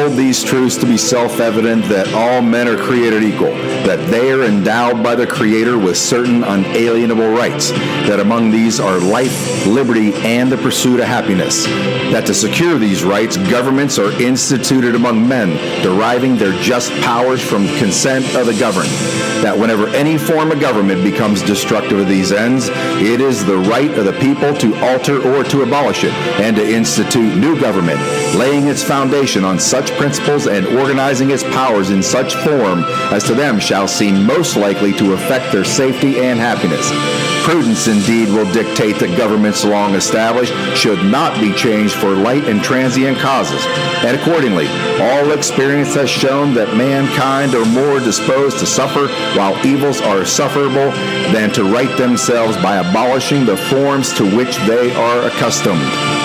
hold these truths to be self-evident that all men are created equal, that they are endowed by the Creator with certain unalienable rights, that among these are life, liberty, and the pursuit of happiness, that to secure these rights, governments are instituted among men, deriving their just powers from consent of the governed, that whenever any form of government becomes destructive of these ends, it is the right of the people to alter or to abolish it, and to institute new government, laying its foundation on such principles and organizing its powers in such form as to them shall seem most likely to affect their safety and happiness. Prudence indeed will dictate that governments long established should not be changed for light and transient causes, and accordingly, all experience has shown that mankind are more disposed to suffer while evils are sufferable than to right themselves by abolishing the forms to which they are accustomed.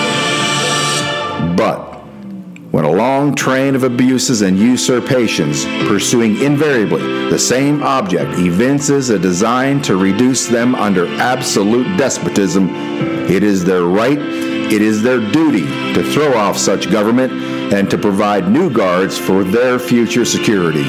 But when a long train of abuses and usurpations, pursuing invariably the same object, evinces a design to reduce them under absolute despotism, it is their right, it is their duty to throw off such government and to provide new guards for their future security.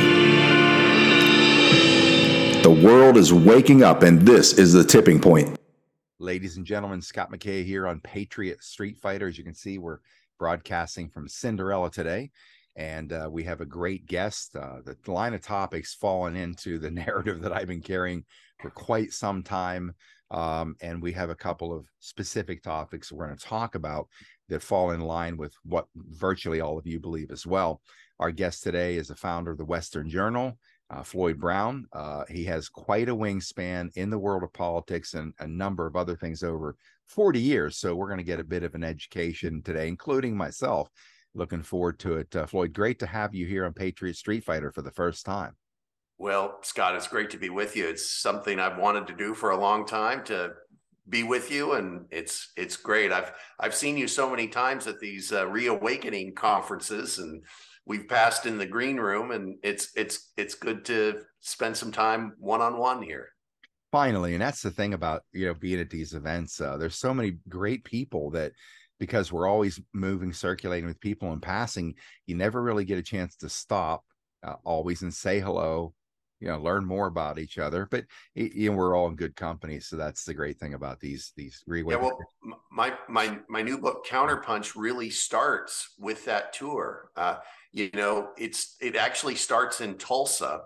The world is waking up, and this is the tipping point. Ladies and gentlemen, Scott McKay here on Patriot Street Fighter. As you can see, we're broadcasting from Cinderella today, and we have a great guest. The line of topics fallen into the narrative that I've been carrying for quite some time, and we have a couple of specific topics we're going to talk about that fall in line with what virtually all of you believe as well. Our guest today is the founder of the Western Journal, Floyd Brown. He has quite a wingspan in the world of politics and a number of other things over 40 years. So we're going to get a bit of an education today, including myself. Looking forward to it. Floyd, great to have you here on Patriot Street Fighter for the first time. Well, Scott, it's great to be with you. It's something I've wanted to do for a long time, to be with you, and it's great. I've seen you so many times at these reawakening conferences, and we've passed in the green room, and it's good to spend some time one-on-one here. Finally, and that's the thing about, being at these events. There's so many great people that, because we're always moving, circulating with people and passing, you never really get a chance to stop always and say hello, learn more about each other. But we're all in good company, so that's the great thing about these reawakenings. Yeah, well, my new book Counterpunch really starts with that tour. It actually starts in Tulsa.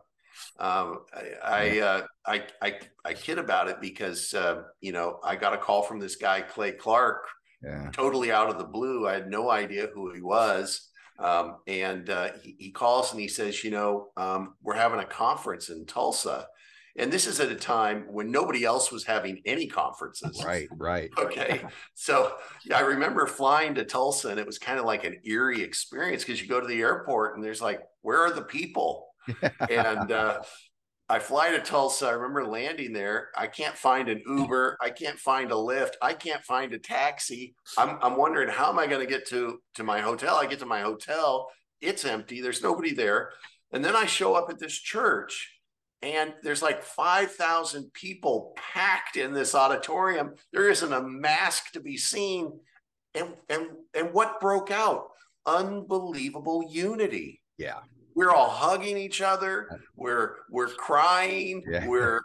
I kid about it because I got a call from this guy Clay Clark, totally out of the blue. I had no idea who he was, and he calls and he says, we're having a conference in Tulsa, and this is at a time when nobody else was having any conferences. Right. Okay. So I remember flying to Tulsa, and it was kind of like an eerie experience because you go to the airport and there's like, where are the people? And I fly to Tulsa. I remember landing there. I can't find an Uber. I can't find a Lyft. I can't find a taxi. I'm wondering, how am I going to get to my hotel? I get to my hotel. It's empty. There's nobody there. And then I show up at this church, and there's like 5,000 people packed in this auditorium. There isn't a mask to be seen. And what broke out? Unbelievable unity. Yeah. We're all hugging each other. We're crying. Yeah.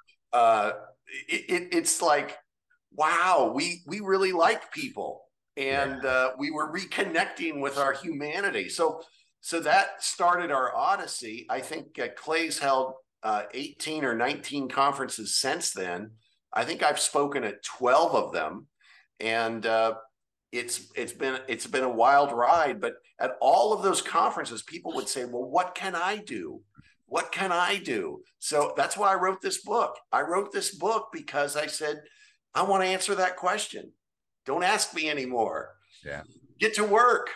It's like, wow, we really like people, and we were reconnecting with our humanity. So that started our odyssey. I think Clay's held 18 or 19 conferences since then. I think I've spoken at 12 of them, and it's been a wild ride. But at all of those conferences, people would say, well, what can I do? What can I do? So that's why I wrote this book. I wrote this book because I said, I want to answer that question. Don't ask me anymore. Yeah. Get to work.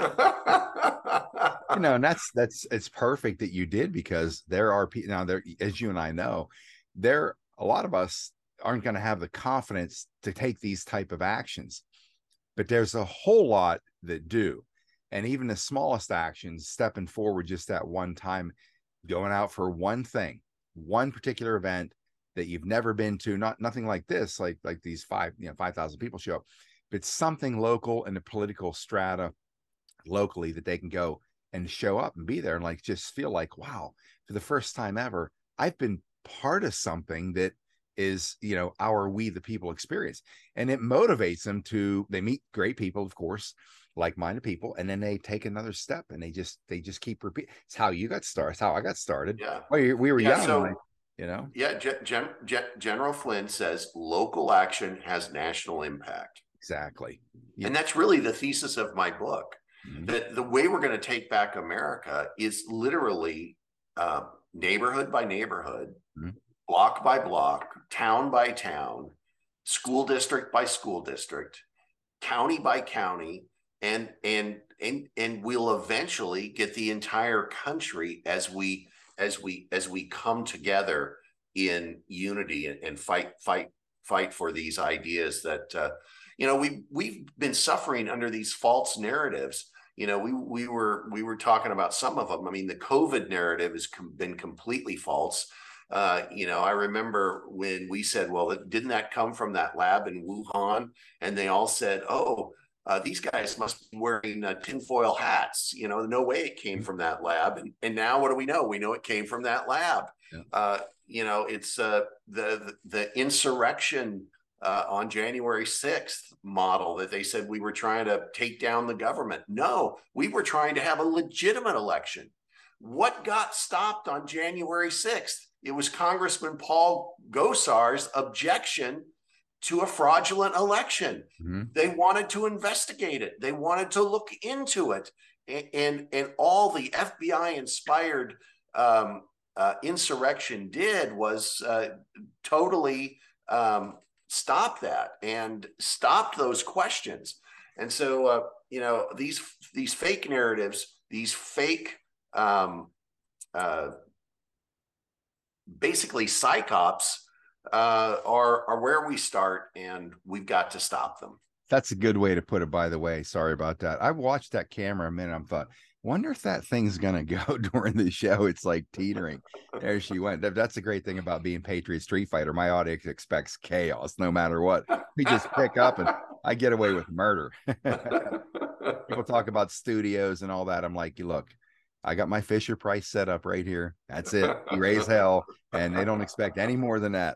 And it's perfect that you did, because there are people now there, as you and I know, a lot of us aren't going to have the confidence to take these type of actions, but there's a whole lot that do. And even the smallest actions, stepping forward just that one time, going out for one thing, one particular event that you've never been to, nothing like this, like these 5,000 people show up, but something local in the political strata locally that they can go, and show up and be there and like just feel like, wow, for the first time ever, I've been part of something that is, you know, our we the people experience. And it motivates them to, they meet great people, of course, like-minded people, and then they take another step and they just keep repeating. It's how you got started. It's how I got started. Yeah. Well, we were young, So, like, you know. yeah, General Flynn says local action has national impact. Exactly. Yeah. And that's really the thesis of my book. Mm-hmm. That the way we're going to take back America is literally neighborhood by neighborhood, mm-hmm. block by block, town by town, school district by school district, county by county, and we'll eventually get the entire country as we come together in unity and fight for these ideas that you know, we've been suffering under these false narratives. You know, we were talking about some of them. I mean, the COVID narrative has been completely false. You know, I remember when we said, well, didn't that come from that lab in Wuhan? And they all said, oh, these guys must be wearing tinfoil hats. You know, no way it came from that lab. And now what do we know? We know it came from that lab. Yeah. You know, it's the insurrection on January 6th model that they said we were trying to take down the government. No, we were trying to have a legitimate election. What got stopped on January 6th? It was Congressman Paul Gosar's objection to a fraudulent election. Mm-hmm. They wanted to investigate it. They wanted to look into it. And all the FBI inspired insurrection did was totally stop that and stop those questions. And so, you know, these fake narratives, these fake, basically psyops are where we start, and we've got to stop them. That's a good way to put it, by the way. Sorry about that. I watched that camera a minute. I thought, wonder if that thing's going to go during the show. It's like teetering. There she went. That's a great thing about being Patriot Street Fighter. My audience expects chaos no matter what. We just pick up and I get away with murder. People talk about studios and all that. I'm like, look, I got my Fisher Price set up right here. That's it. You raise hell, and they don't expect any more than that.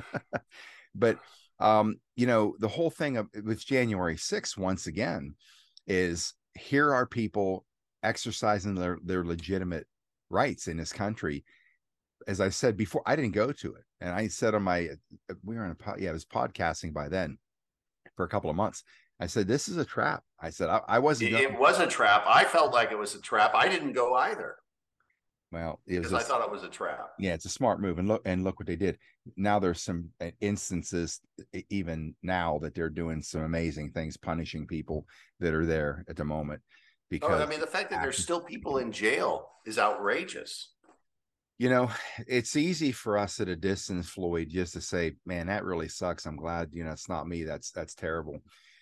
But, you know, the whole thing with January 6th, once again, is here are people exercising their legitimate rights in this country. As I said before, I didn't go to it. And I said on my, we were on I was podcasting by then for a couple of months. I said, this is a trap. I said, I wasn't. It was a trap. I felt like it was a trap. I didn't go either. Well, it was because I thought it was a trap. Yeah, it's a smart move. And look what they did. Now there's some instances, even now, that they're doing some amazing things, punishing people that are there at the moment. Because I mean, the fact that there's still people in jail is outrageous. You know, it's easy for us at a distance, Floyd, just to say, man, that really sucks. I'm glad, you know, it's not me. That's terrible.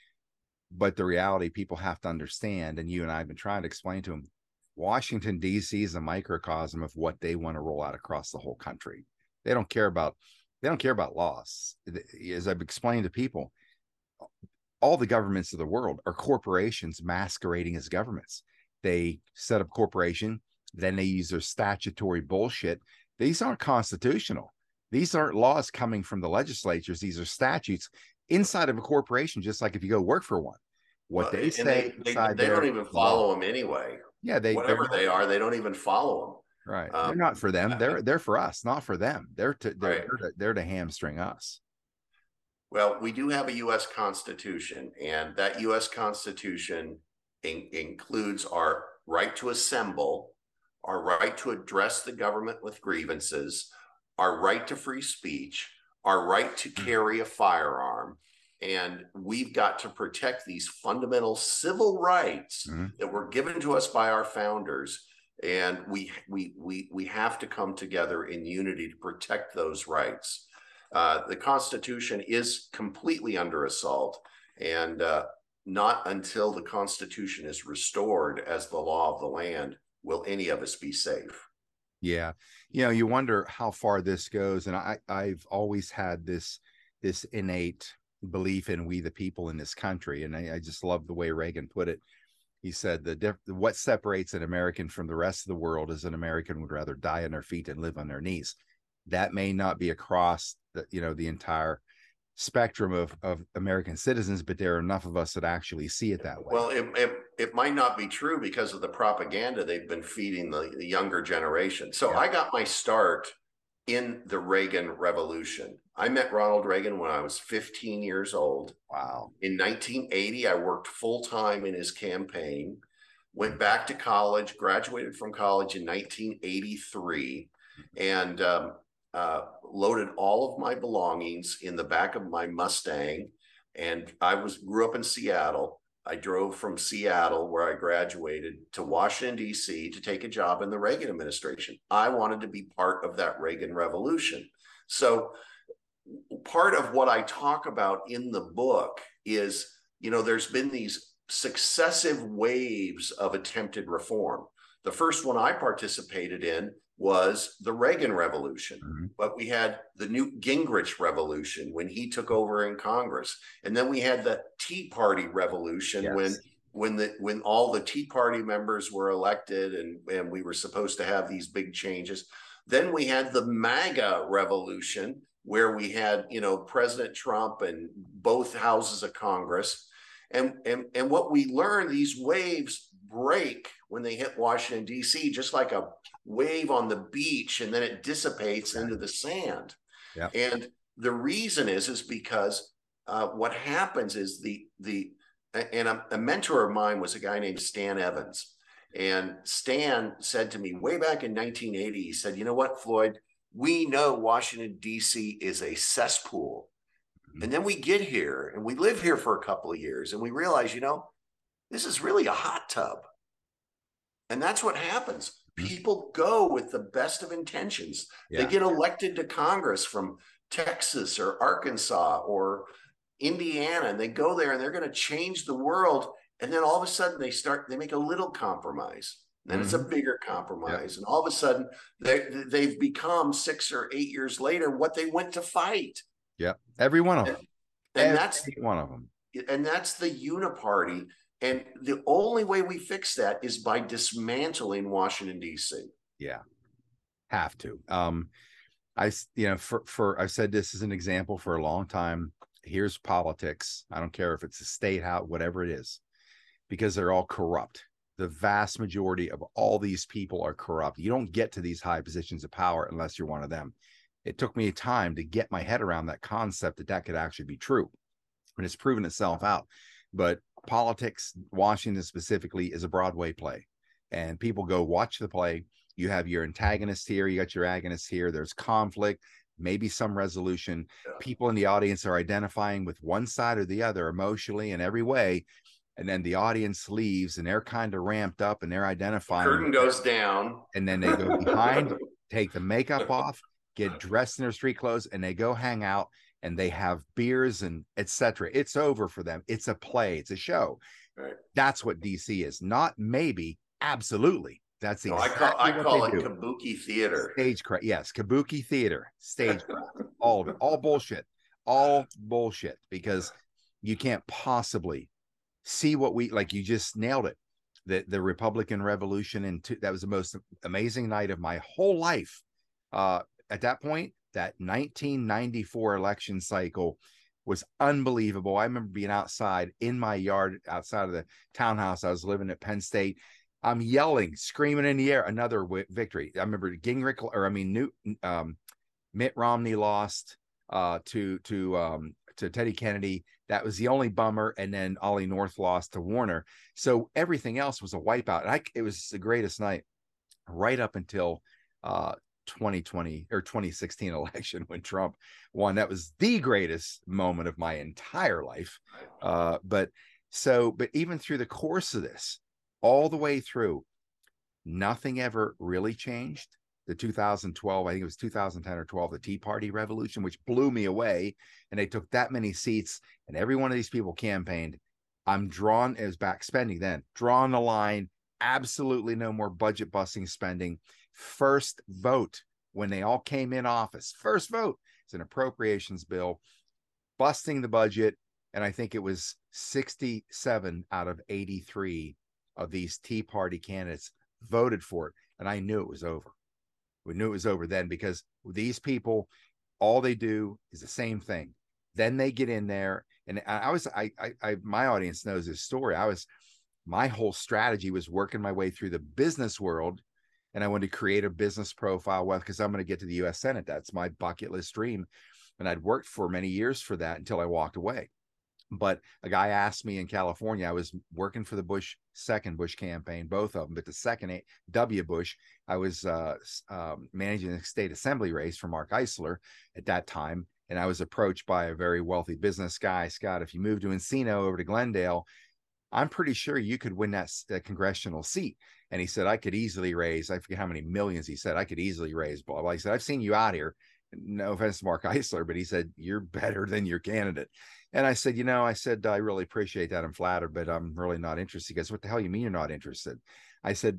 But the reality, people have to understand, and you and I have been trying to explain to them, Washington, D.C. is a microcosm of what they want to roll out across the whole country. They don't care about laws. As I've explained to people, all the governments of the world are corporations masquerading as governments. They set up corporation, then they use their statutory bullshit. These aren't constitutional. These aren't laws coming from the legislatures. These are statutes inside of a corporation, just like if you go work for one. What they say, they don't even follow them anyway. Yeah, whatever they are, they don't even follow them. Right. They're not for them. They're for us, not for them. They're to hamstring us. Well, we do have a U.S. Constitution, and that U.S. Constitution includes our right to assemble, our right to address the government with grievances, our right to free speech, our right to carry a firearm. And we've got to protect these fundamental civil rights that were given to us by our founders. And we have to come together in unity to protect those rights. The Constitution is completely under assault, and not until the Constitution is restored as the law of the land will any of us be safe. Yeah. You know, you wonder how far this goes. And I've always had this innate belief in we the people in this country. And I just love the way Reagan put it. He said what separates an American from the rest of the world is an American would rather die on their feet than live on their knees. That may not be across the entire spectrum of American citizens, but there are enough of us that actually see it that way. Well, it might not be true because of the propaganda they've been feeding the younger generation. So I got my start in the Reagan Revolution. I met Ronald Reagan when I was 15 years old. Wow. In 1980, I worked full-time in his campaign, went back to college, graduated from college in 1983, and loaded all of my belongings in the back of my Mustang. And grew up in Seattle. I drove from Seattle, where I graduated, to Washington, D.C. to take a job in the Reagan administration. I wanted to be part of that Reagan Revolution. So part of what I talk about in the book is, there's been these successive waves of attempted reform. The first one I participated in was the Reagan Revolution, but we had the Newt Gingrich Revolution when he took over in Congress, and then we had the Tea Party Revolution when all the Tea Party members were elected, and we were supposed to have these big changes. Then we had the MAGA Revolution, where we had President Trump and both houses of Congress, and what we learned, these waves break when they hit Washington, D.C., just like a wave on the beach, and then it dissipates into the sand. Yeah. And the reason is because what happens is a mentor of mine was a guy named Stan Evans. And Stan said to me way back in 1980, he said, "You know what, Floyd, we know Washington, D.C. is a cesspool. And then we get here and we live here for a couple of years and we realize, this is really a hot tub." And that's what happens. People go with the best of intentions. They get elected to Congress from Texas or Arkansas or Indiana, and they go there and they're going to change the world. And then all of a sudden they make a little compromise. Then it's a bigger compromise. And all of a sudden they've become 6 or 8 years later what they went to fight. Yep. Every one of them. And that's one of them. And that's the uniparty. And the only way we fix that is by dismantling Washington, D.C. Yeah. Have to. I've said this as an example for a long time. Here's politics. I don't care if it's a state house, whatever it is, because they're all corrupt. The vast majority of all these people are corrupt. You don't get to these high positions of power unless you're one of them. It took me time to get my head around that concept that could actually be true. And it's proven itself out. But politics, Washington specifically, is a Broadway play. And people go watch the play. You have your antagonist here. You got your agonist here. There's conflict, maybe some resolution. People in the audience are identifying with one side or the other emotionally in every way. And then the audience leaves and they're kind of ramped up and they're identifying. Curtain goes down. And then they go behind, take the makeup off, get dressed in their street clothes, and they go hang out and they have beers and etc. It's over for them. It's a play. It's a show. Right. That's what DC is. Not maybe, absolutely. That's exactly I call it kabuki theater. Stagecraft. Yes, kabuki theater, stagecraft. All of it. All bullshit. All bullshit. Because you can't possibly see what you just nailed it. The Republican Revolution, that was the most amazing night of my whole life. At that point, that 1994 election cycle was unbelievable. I remember being outside in my yard, outside of the townhouse. I was living at Penn State. I'm yelling, screaming in the air, another victory. I remember Mitt Romney lost to Teddy Kennedy. That was the only bummer. And then Ollie North lost to Warner. So everything else was a wipeout. And it was the greatest night right up until 2020 or 2016 election when Trump won. That was the greatest moment of my entire life. But even through the course of this, all the way through, nothing ever really changed. The 2012, I think it was 2010 or 12, the Tea Party Revolution, which blew me away. And they took that many seats and every one of these people campaigned. It was back spending then, drawing the line, absolutely no more budget busting spending. First vote when they all came in office, first vote, it's an appropriations bill, busting the budget. And I think it was 67 out of 83 of these Tea Party candidates voted for it. And I knew it was over. We knew it was over then, because these people, all they do is the same thing. Then they get in there, and my audience knows this story. My whole strategy was working my way through the business world, and I wanted to create a business profile because I'm going to get to the U.S. Senate. That's my bucket list dream. And I'd worked for many years for that until I walked away. But a guy asked me in California, I was working for the second Bush campaign, both of them, but the second W. Bush, I was managing the state assembly race for Mark Eisler at that time. And I was approached by a very wealthy business guy. Scott, if you move to Encino over to Glendale, I'm pretty sure you could win that congressional seat. And he said, I could easily raise, I forget how many millions he said, I could easily raise, blah, blah. He said, I've seen you out here. No offense to Mark Eisler, but he said, you're better than your candidate. And I said, I really appreciate that. I'm flattered, but I'm really not interested. He goes, what the hell you mean you're not interested? He said,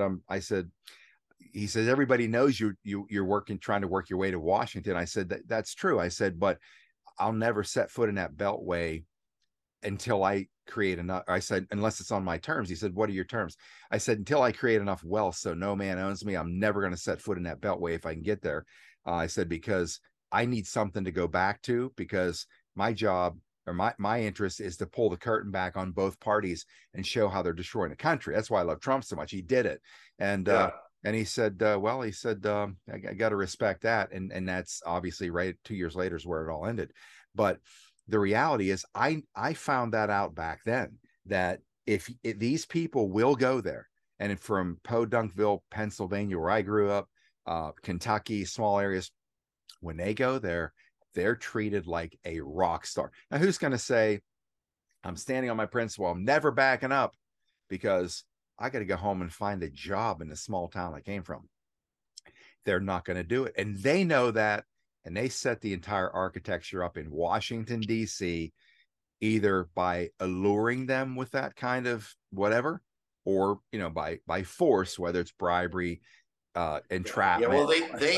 everybody knows you're working, trying to work your way to Washington. I said, that's true. I said, but I'll never set foot in that beltway until I create enough. I said, unless it's on my terms. He said, what are your terms? I said, until I create enough wealth so no man owns me, I'm never going to set foot in that beltway if I can get there. I said, because I need something to go back to, because my job or my interest is to pull the curtain back on both parties and show how they're destroying the country. That's why I love Trump so much. He did it. And he said, I got to respect that. And that's obviously right. 2 years later is where it all ended. But the reality is I found that out back then, that if these people will go there, and from Podunkville, Pennsylvania, where I grew up, Kentucky, small areas, when they go there, they're treated like a rock star. Now, who's going to say, I'm standing on my principle, I'm never backing up because I got to go home and find a job in the small town I came from? They're not going to do it. And they know that. And they set the entire architecture up in Washington, D.C., either by alluring them with that kind of whatever, or, by force, whether it's bribery, entrapment. Yeah, well,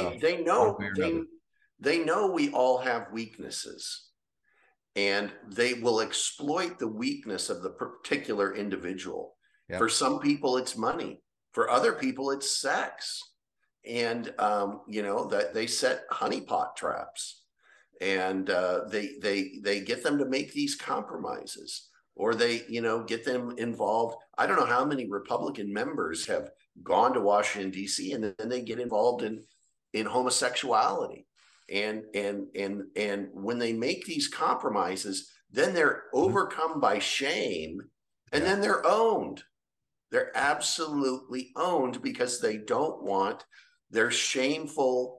they know we all have weaknesses, and they will exploit the weakness of the particular individual. Yep. For some people, it's money. For other people, it's sex. And that they set honeypot traps, and they get them to make these compromises, or they get them involved. I don't know how many Republican members have gone to Washington, D.C., and then they get involved in homosexuality, and when they make these compromises, then they're overcome by shame, and then they're owned. They're absolutely owned because they don't want their shameful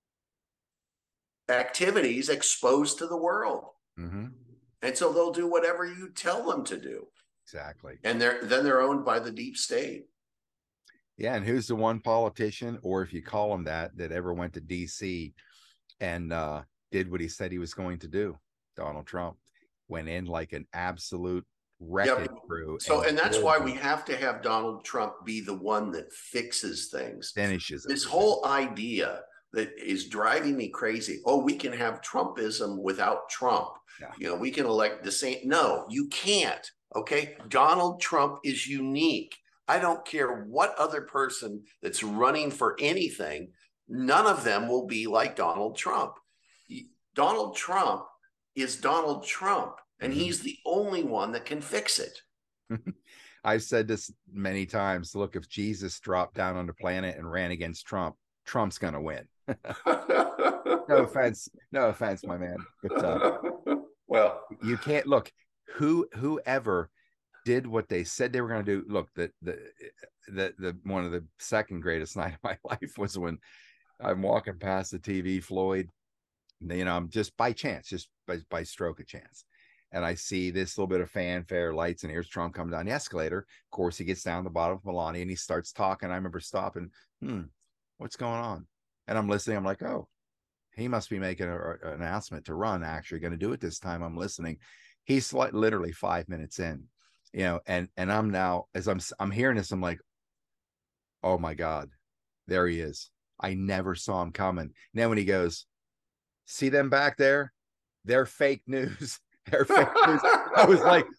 activities exposed to the world. Mm-hmm. And so they'll do whatever you tell them to do. Exactly. And they're owned by the deep state. Yeah. And who's the one politician, or if you call him that ever went to DC and did what he said he was going to do? Donald Trump went in like an absolute wrecking crew. So, and that's why we have to have Donald Trump be the one that fixes things. Finishes this whole idea that is driving me crazy. Oh, we can have Trumpism without Trump. Yeah. We can elect the same. No, you can't. Okay. Donald Trump is unique. I don't care what other person that's running for anything, none of them will be like Donald Trump. Donald Trump is Donald Trump. And he's the only one that can fix it. I've said this many times. Look, if Jesus dropped down on the planet and ran against Trump, Trump's going to win. No offense, my man. But well, you can't look. Whoever did what they said they were going to do. Look, the one of the second greatest night of my life was when I'm walking past the TV, Floyd. I'm just by chance, just by stroke of chance. And I see this little bit of fanfare, lights, and here's Trump coming down the escalator. Of course, he gets down the bottom of Melania and he starts talking. I remember stopping, what's going on? And I'm listening. I'm like, oh, he must be making an announcement to run, actually going to do it this time. I'm listening. He's literally 5 minutes in, and I'm now, as I'm hearing this, I'm like, oh my God, there he is. I never saw him coming. And then when he goes, see them back there? They're fake news. They're fake news. I was like,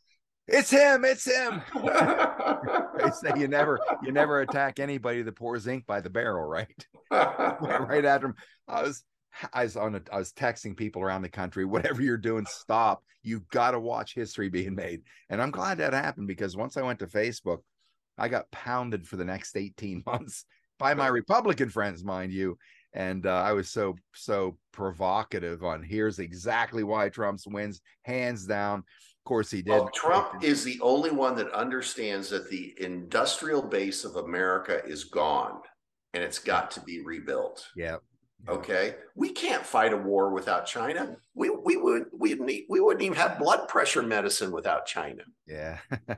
It's him. It's him. They say you never attack anybody that pours ink by the barrel, right? Right after him. I was texting people around the country, whatever you're doing, stop. You got to watch history being made. And I'm glad that happened, because once I went to Facebook, I got pounded for the next 18 months by my Republican friends, mind you. And I was so provocative on here's exactly why Trump wins, hands down. Of course he did. Well, Trump is the only one that understands that the industrial base of America is gone and it's got to be rebuilt. Yeah. Okay. We can't fight a war without China. We wouldn't even have blood pressure medicine without China. Yeah.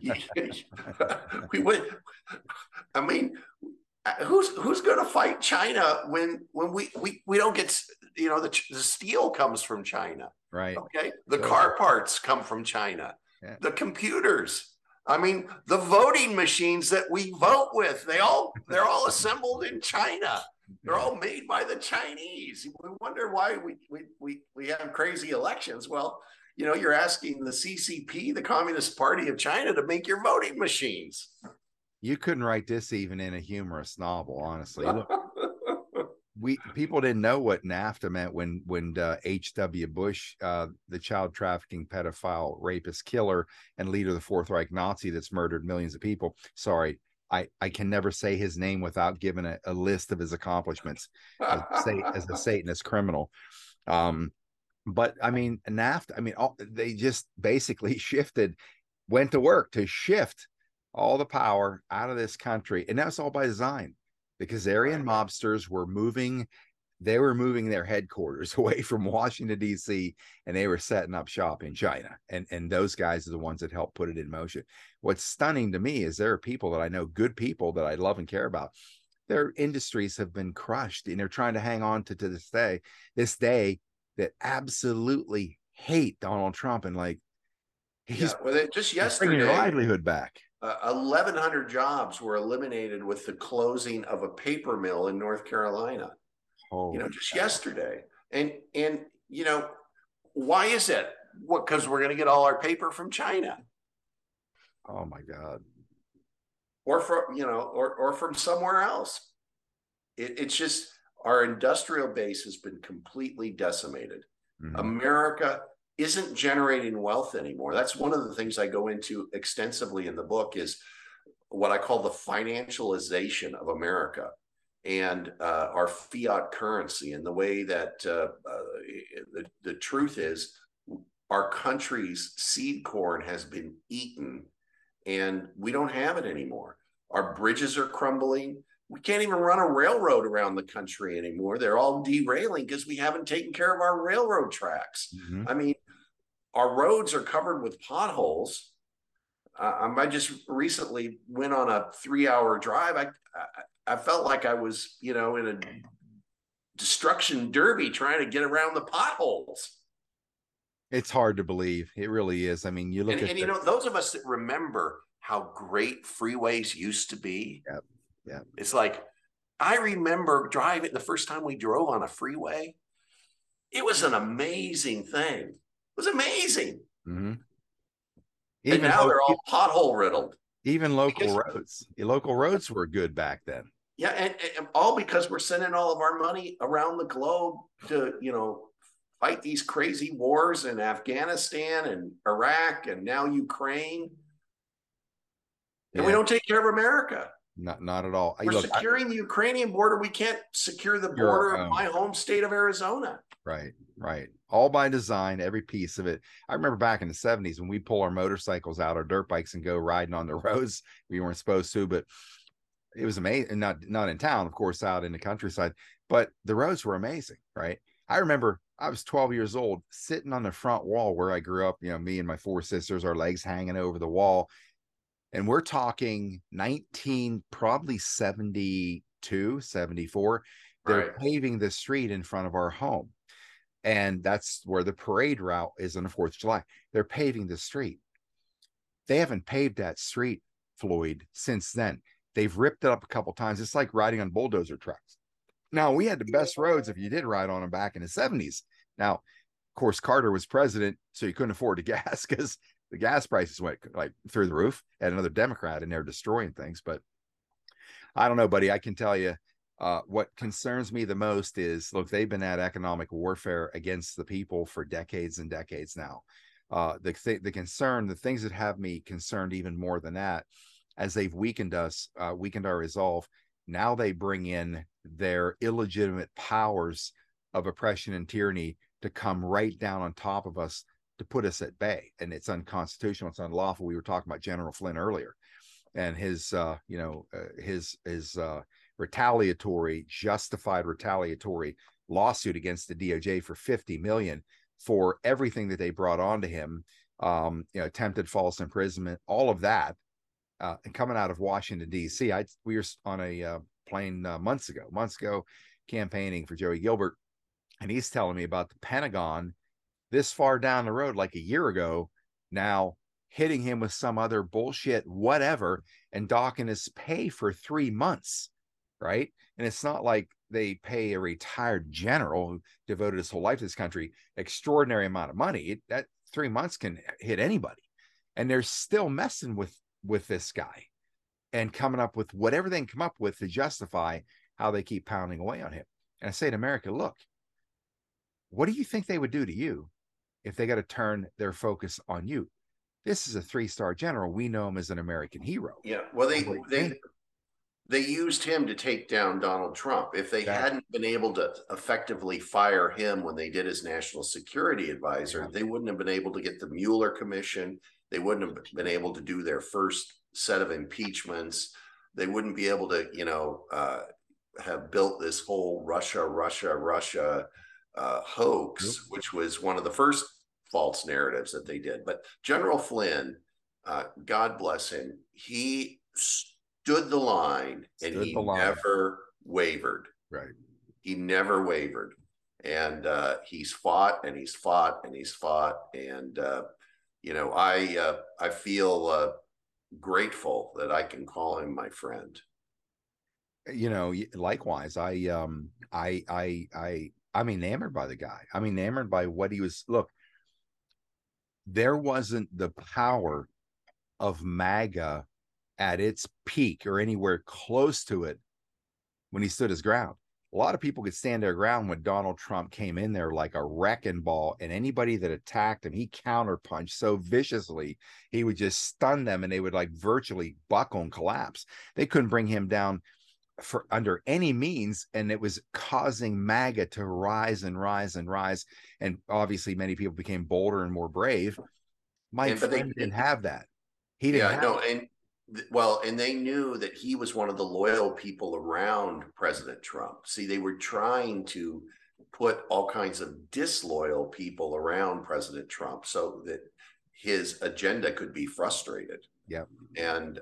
We would. I mean, who's going to fight China when we don't get, the steel comes from China. Right. Okay. The car parts come from China. Yeah. The computers. I mean, the voting machines that we vote with, they're all assembled in China. They're all made by the Chinese. We wonder why we have crazy elections. Well, you're asking the CCP, the Communist Party of China, to make your voting machines. You couldn't write this even in a humorous novel, honestly. Look, people didn't know what NAFTA meant when H.W. Bush, the child trafficking, pedophile, rapist, killer, and leader of the Fourth Reich Nazi that's murdered millions of people. Sorry, I can never say his name without giving a list of his accomplishments as a Satanist criminal. But I mean, NAFTA, they just basically went to work to shift all the power out of this country. And that's all by design, because Aryan mobsters were moving their headquarters away from Washington, D.C., and they were setting up shop in China. And those guys are the ones that helped put it in motion. What's stunning to me is there are people that I know, good people that I love and care about. Their industries have been crushed, and they're trying to hang on to this day that absolutely hate Donald Trump. And just yesterday, bringing your livelihood back. 1,100 jobs were eliminated with the closing of a paper mill in North Carolina. Just yesterday. And why is that? Because we're going to get all our paper from China. Oh my God. Or from somewhere else. It's just our industrial base has been completely decimated. Mm-hmm. America isn't generating wealth anymore. That's one of the things I go into extensively in the book, is what I call the financialization of America and our fiat currency, and the way that the truth is our country's seed corn has been eaten and we don't have it anymore. Our bridges are crumbling. We can't even run a railroad around the country anymore. They're all derailing because we haven't taken care of our railroad tracks. Mm-hmm. I mean, our roads are covered with potholes. I just recently went on a 3-hour drive. I felt like I was, in a destruction derby trying to get around the potholes. It's hard to believe. It really is. I mean, you look those of us that remember how great freeways used to be. Yep. Yeah. It's like, I remember driving the first time we drove on a freeway. It was an amazing thing. It was amazing. Mm-hmm. And now they're all pothole riddled. Even local roads were good back then. Yeah, and all because we're sending all of our money around the globe to, fight these crazy wars in Afghanistan and Iraq and now Ukraine. And we don't take care of America. Not at all. We're securing the Ukrainian border. We can't secure the border of my home state of Arizona. Right. All by design, every piece of it. I remember back in the 70s when we pull our motorcycles out, our dirt bikes, and go riding on the roads. We weren't supposed to, but it was amazing. Not in town, of course, out in the countryside, but the roads were amazing, right? I remember I was 12 years old sitting on the front wall where I grew up, me and my 4 sisters, our legs hanging over the wall. And we're talking 72, 74. They're paving the street in front of our home. And that's where the parade route is on the 4th of July. They're paving the street. They haven't paved that street, Floyd, since then. They've ripped it up a couple times. It's like riding on bulldozer trucks. Now, we had the best roads if you did ride on them back in the 70s. Now, of course, Carter was president, so you couldn't afford the gas because the gas prices went like through the roof, and another Democrat in there destroying things. But I don't know, buddy. I can tell you what concerns me the most is, look, they've been at economic warfare against the people for decades and decades now. The things that have me concerned even more than that, as they've weakened us, weakened our resolve. Now they bring in their illegitimate powers of oppression and tyranny to come right down on top of us to put us at bay. And it's unconstitutional. It's unlawful. We were talking about General Flynn earlier, and his justified retaliatory lawsuit against the DOJ for $50 million for everything that they brought onto him, attempted false imprisonment, all of that, and coming out of Washington, D.C. We were on a plane months ago, campaigning for Joey Gilbert, and he's telling me about the Pentagon this far down the road, like a year ago, now hitting him with some other bullshit, whatever, and docking his pay for 3 months, right? And it's not like they pay a retired general who devoted his whole life to this country extraordinary amount of money. That 3 months can hit anybody, and they're still messing with this guy and coming up with whatever they can come up with to justify how they keep pounding away on him. And I say to America, look, what do you think they would do to you if they got to turn their focus on you? This is a 3-star general. We know him as an American hero. Yeah. Well, they used him to take down Donald Trump. If they hadn't been able to effectively fire him when they did his national security advisor, they wouldn't have been able to get the Mueller commission. They wouldn't have been able to do their first set of impeachments. They wouldn't be able to, have built this whole Russia hoax, which was one of the first false narratives that they did. But General Flynn, God bless him, he stood the line, and he never wavered. Right. He never wavered. And he's fought and he's fought and he's fought. And, I feel grateful that I can call him my friend. Likewise, I'm enamored by the guy. I'm enamored by what he was. Look, there wasn't the power of MAGA at its peak or anywhere close to it when he stood his ground. A lot of people could stand their ground when Donald Trump came in there like a wrecking ball, and anybody that attacked him, he counterpunched so viciously, he would just stun them, and they would like virtually buckle and collapse. They couldn't bring him down for under any means, and it was causing MAGA to rise and rise and rise. And obviously many people became bolder and more brave. My friend didn't have that. He didn't and they knew that he was one of the loyal people around President Trump. See, they were trying to put all kinds of disloyal people around President Trump so that his agenda could be frustrated. Yeah. And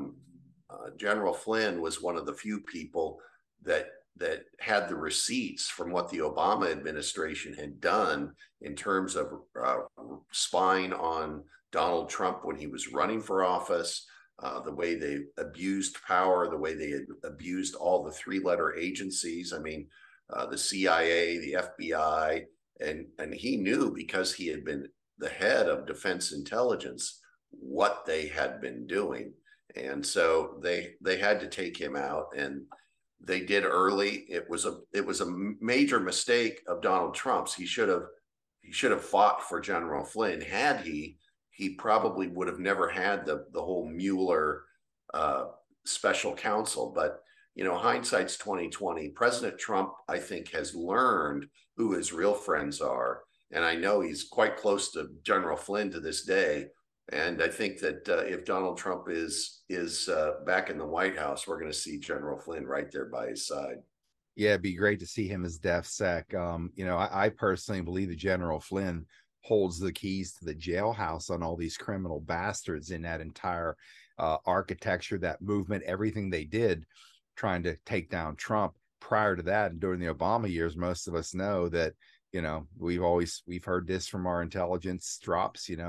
General Flynn was one of the few people that had the receipts from what the Obama administration had done in terms of spying on Donald Trump when he was running for office, the way they abused power, the way they had abused all the 3-letter agencies. I mean, the CIA, the FBI, and he knew, because he had been the head of Defense Intelligence, what they had been doing. And so they had to take him out, and they did early. It was a major mistake of Donald Trump's. He should have fought for General Flynn. Had he probably would have never had the whole Mueller special counsel. But hindsight's 2020. President Trump, I think, has learned who his real friends are, and I know he's quite close to General Flynn to this day. And I think that if Donald Trump is back in the White House, we're going to see General Flynn right there by his side. Yeah, it'd be great to see him as DefSec. I personally believe that General Flynn holds the keys to the jailhouse on all these criminal bastards in that entire architecture, that movement, everything they did trying to take down Trump. Prior to that, and during the Obama years, most of us know that, we've heard this from our intelligence drops, it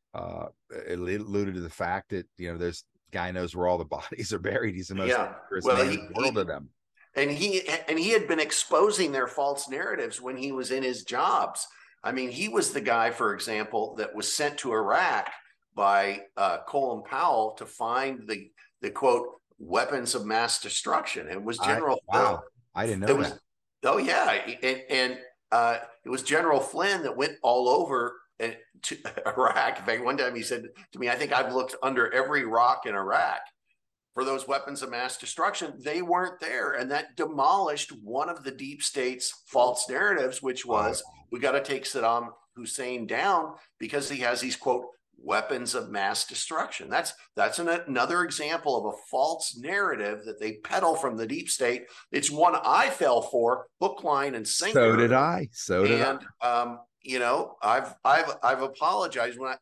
alluded to the fact that, there's guy knows where all the bodies are buried. He's the most dangerous man in the world of them. And he had been exposing their false narratives when he was in his jobs. I mean, he was the guy, for example, that was sent to Iraq by Colin Powell to find the quote weapons of mass destruction. It was General Wow, I didn't know that. Oh yeah, and it was General Flynn that went all over to Iraq. In fact, one time he said to me, "I think I've looked under every rock in Iraq for those weapons of mass destruction." They weren't there, and that demolished one of the deep state's false narratives, which was we got to take Saddam Hussein down because he has these quote weapons of mass destruction. That's another example of a false narrative that they peddle from the deep state. It's one I fell for, hook, line, and sinker. So did I. You know, I've apologized when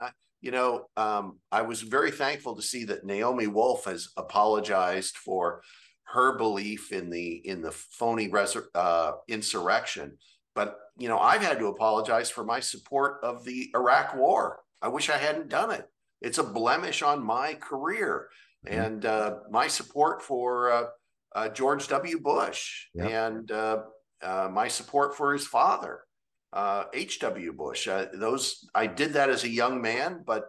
I was very thankful to see that Naomi Wolf has apologized for her belief in the phony insurrection. But, you know, I've had to apologize for my support of the Iraq war. I wish I hadn't done it. It's a blemish on my career and my support for George W. Bush and my support for his father, H.W. Bush. I did that as a young man, but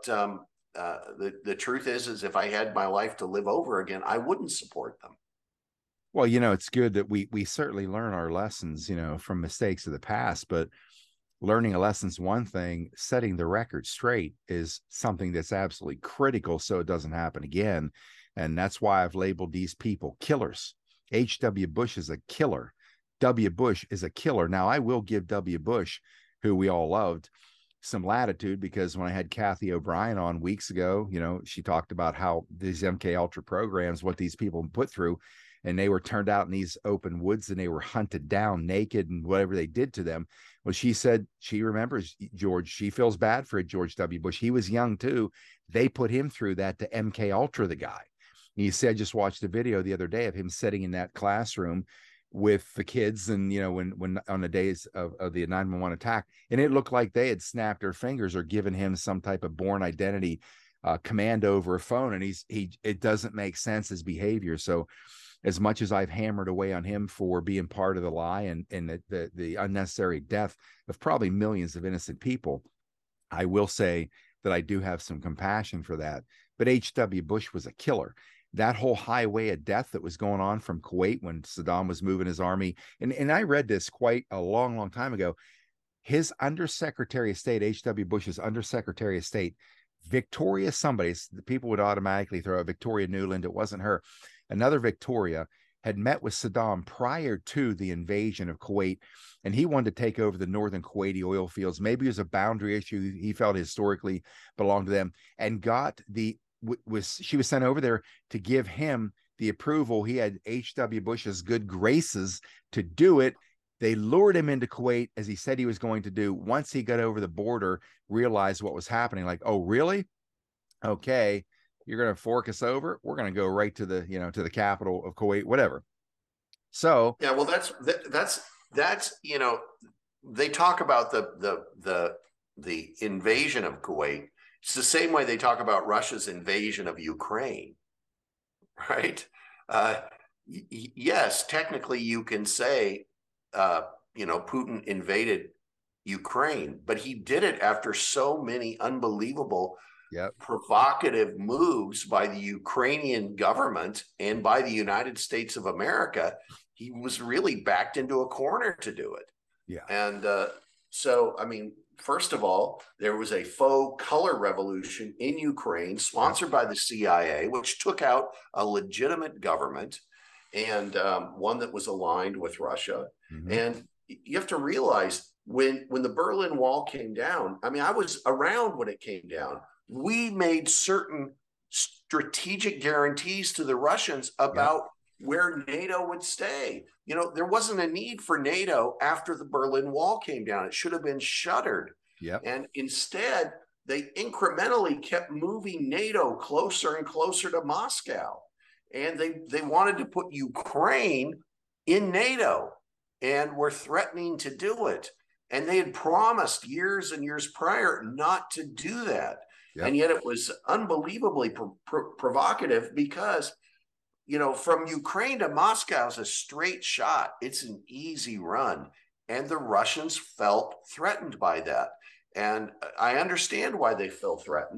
the truth is if I had my life to live over again, I wouldn't support them. Well, you know, it's good that we certainly learn our lessons, you know, from mistakes of the past, but learning a lesson's one thing, setting the record straight is something that's absolutely critical so it doesn't happen again. And that's why I've labeled these people killers. H.W. Bush is a killer. W. Bush is a killer. Now, I will give W. Bush, who we all loved, some latitude, because when I had Kathy O'Brien on weeks ago, you know, she talked about how these MK Ultra programs, what these people put through, and they were turned out in these open woods and they were hunted down naked and whatever they did to them. Well, she said she remembers George. She feels bad for George W. Bush. He was young too. They put him through that to MK Ultra, the guy. And he said, I just watched a video the other day of him sitting in that classroom with the kids, and you know, when on the days of the 9/11 attack, and it looked like they had snapped their fingers or given him some type of born identity command over a phone, and it doesn't make sense, his behavior. So as much as I've hammered away on him for being part of the lie and the unnecessary death of probably millions of innocent people, I will say that I do have some compassion for that. But H.W. Bush was a killer. That whole highway of death that was going on from Kuwait when Saddam was moving his army, and I read this quite a long, long time ago. His Undersecretary of State, H.W. Bush's Undersecretary of State, Victoria somebody, the people would automatically throw out Victoria Nuland. It wasn't her. Another Victoria had met with Saddam prior to the invasion of Kuwait, and he wanted to take over the northern Kuwaiti oil fields. Maybe it was a boundary issue he felt historically belonged to them, and she was sent over there to give him the approval. He had H.W. Bush's good graces to do it. They lured him into Kuwait, as he said he was going to do. Once he got over the border, realized what was happening. Like, oh, really? Okay. You're going to fork us over. We're going to go right to the capital of Kuwait, whatever. So yeah, well, that's you know, they talk about the invasion of Kuwait. It's the same way they talk about Russia's invasion of Ukraine, right? Yes, technically you can say, Putin invaded Ukraine, but he did it after so many unbelievable provocative moves by the Ukrainian government and by the United States of America. He was really backed into a corner to do it. Yeah. And so, I mean, first of all, there was a faux color revolution in Ukraine sponsored by the CIA, which took out a legitimate government and one that was aligned with Russia. Mm-hmm. And you have to realize when the Berlin Wall came down, I mean, I was around when it came down. We made certain strategic guarantees to the Russians about where NATO would stay. You know, there wasn't a need for NATO after the Berlin Wall came down. It should have been shuttered. Yep. And instead, they incrementally kept moving NATO closer and closer to Moscow. And they wanted to put Ukraine in NATO and were threatening to do it. And they had promised years and years prior not to do that. Yep. And yet it was unbelievably provocative because, you know, from Ukraine to Moscow is a straight shot. It's an easy run. And the Russians felt threatened by that. And I understand why they felt threatened.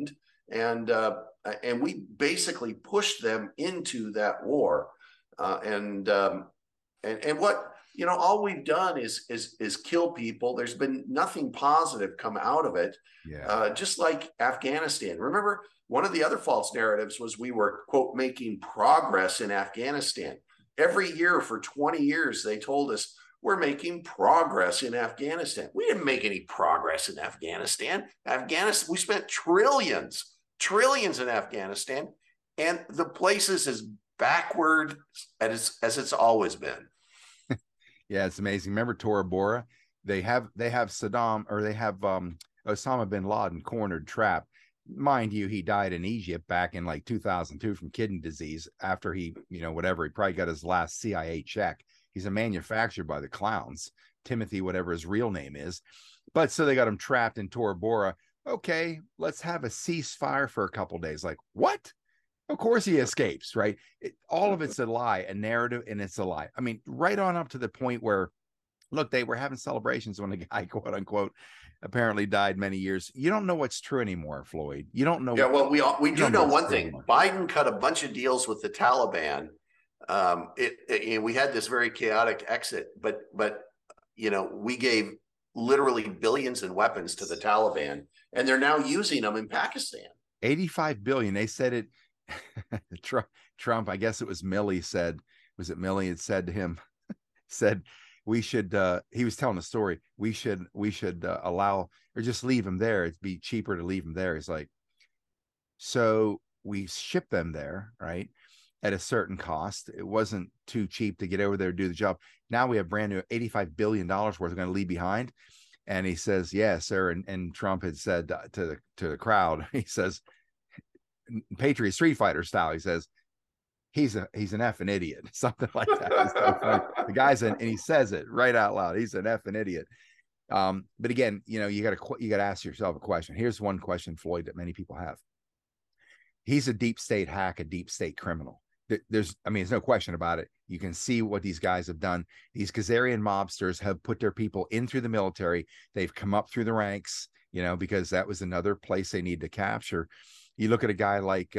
and we basically pushed them into that war. And what, all we've done is kill people. There's been nothing positive come out of it. Yeah. Just like Afghanistan. Remember, one of the other false narratives was we were, quote, making progress in Afghanistan. Every year for 20 years, they told us we're making progress in Afghanistan. We didn't make any progress in Afghanistan. We spent trillions in Afghanistan, and the place is as backward as it's always been. Yeah, it's amazing. Remember Tora Bora? They have Saddam, or they have Osama bin Laden cornered, trapped. Mind you, he died in Egypt back in like 2002 from kidney disease after he, whatever, he probably got his last CIA check. He's a manufacturer by the clowns, Timothy, whatever his real name is. But so they got him trapped in Tora Bora. Okay, let's have a ceasefire for a couple of days. Like, what? Of course he escapes, right? All of it's a lie, a narrative, and it's a lie. I mean, right on up to the point where, look, they were having celebrations when a guy, quote unquote, apparently died many years. You don't know what's true anymore, Floyd. You don't know. Yeah, well, we do know one thing. Anymore. Biden cut a bunch of deals with the Taliban. We had this very chaotic exit, but we gave literally billions in weapons to the Taliban, and they're now using them in Pakistan. 85 billion. They said it. Trump, I guess it was Milley said, was it Milley had said to him, said we should, he was telling a story, we should allow, or just leave him there. It'd be cheaper to leave him there. He's like, so we ship them there, right, at a certain cost. It wasn't too cheap to get over there to do the job. Now we have brand new $85 billion worth we're going to leave behind. And he says, yeah, sir. And Trump had said to the crowd, he says, Patriot Street Fighter style, he says, he's an effing idiot, something like that. So the guy's and he says it right out loud. He's an effing idiot. But again, you got to ask yourself a question. Here's one question, Floyd, that many people have. He's a deep state hack, a deep state criminal. There's no question about it. You can see what these guys have done. These Khazarian mobsters have put their people in through the military. They've come up through the ranks, because that was another place they need to capture. You look at a guy like,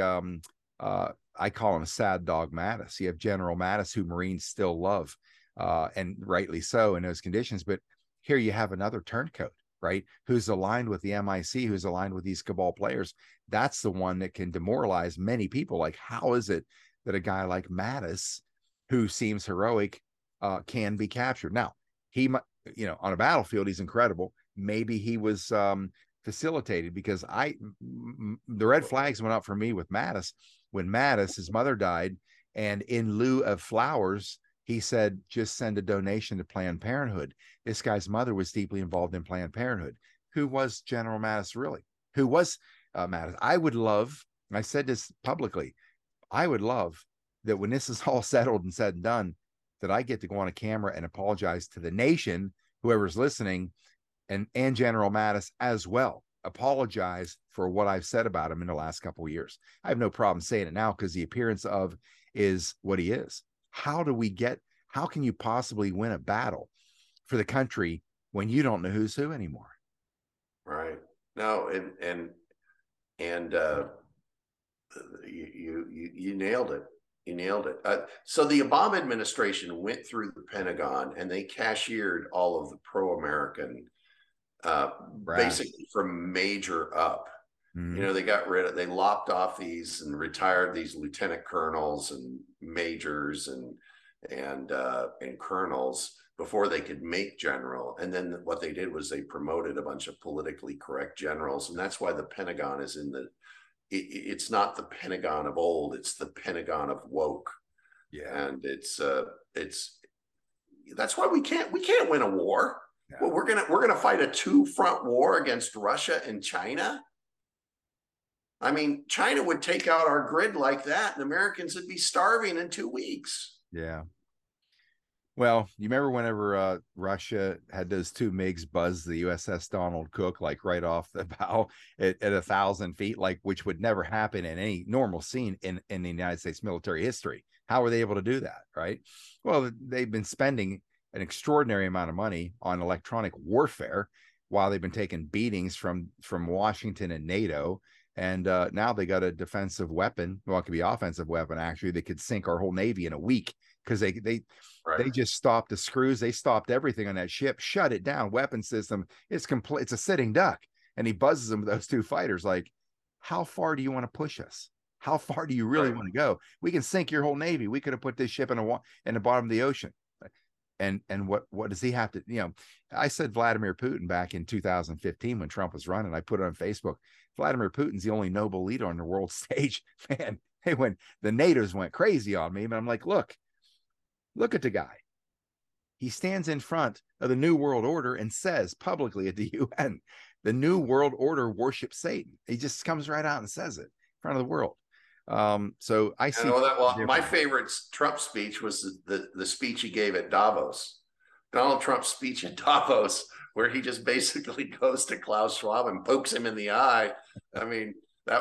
I call him a sad dog Mattis. You have General Mattis, who Marines still love, and rightly so in those conditions. But here you have another turncoat, right, who's aligned with the MIC, who's aligned with these cabal players. That's the one that can demoralize many people. Like, how is it that a guy like Mattis, who seems heroic, can be captured? Now, he, on a battlefield, he's incredible. Maybe he was facilitated, because the red flags went up for me with Mattis when Mattis, his mother died, and in lieu of flowers, he said, just send a donation to Planned Parenthood. This guy's mother was deeply involved in Planned Parenthood. Who was General Mattis really? Who was Mattis? I would love, and I said this publicly, I would love that when this is all settled and said and done, that I get to go on a camera and apologize to the nation, whoever's listening, and General Mattis as well. Apologize for what I've said about him in the last couple of years. I have no problem saying it now, because the appearance of is what he is. How can you possibly win a battle for the country when you don't know who's who anymore? Right. No, and you nailed it. You nailed it. So the Obama administration went through the Pentagon and they cashiered all of the pro-American, basically from major up. Mm-hmm. They lopped off these and retired these lieutenant colonels and majors and colonels before they could make general. And then what they did was they promoted a bunch of politically correct generals. And that's why the Pentagon is it's not the Pentagon of old, it's the Pentagon of woke. Yeah. And that's why we can't win a war. Yeah. Well, we're gonna fight a 2-front war against Russia and China. I mean, China would take out our grid like that, and Americans would be starving in 2 weeks. Yeah. Well, you remember whenever Russia had those 2 MiGs buzz the USS Donald Cook, like right off the bow at 1,000 feet, like, which would never happen in any normal scene in the United States military history. How were they able to do that? Right. Well, they've been spending an extraordinary amount of money on electronic warfare while they've been taking beatings from Washington and NATO And now they got a defensive weapon. Well, it could be offensive weapon, actually. They could sink our whole Navy in a week because they just stopped the screws. They stopped everything on that ship, shut it down. Weapon system, it's complete. It's a sitting duck. And he buzzes them with those two fighters like, how far do you want to push us? How far do you really want to go? We can sink your whole Navy. We could have put this ship in the bottom of the ocean. And what does he have to, I said Vladimir Putin back in 2015 when Trump was running. I put it on Facebook. Vladimir Putin's the only noble leader on the world stage. Man, when the natives went crazy on me, but I'm like, look at the guy. He stands in front of the New World Order and says publicly at the UN, the New World Order worships Satan. He just comes right out and says it in front of the world. So I see. My favorite Trump speech was the speech he gave at Davos. Donald Trump's speech at Davos, where he just basically goes to Klaus Schwab and pokes him in the eye. I mean,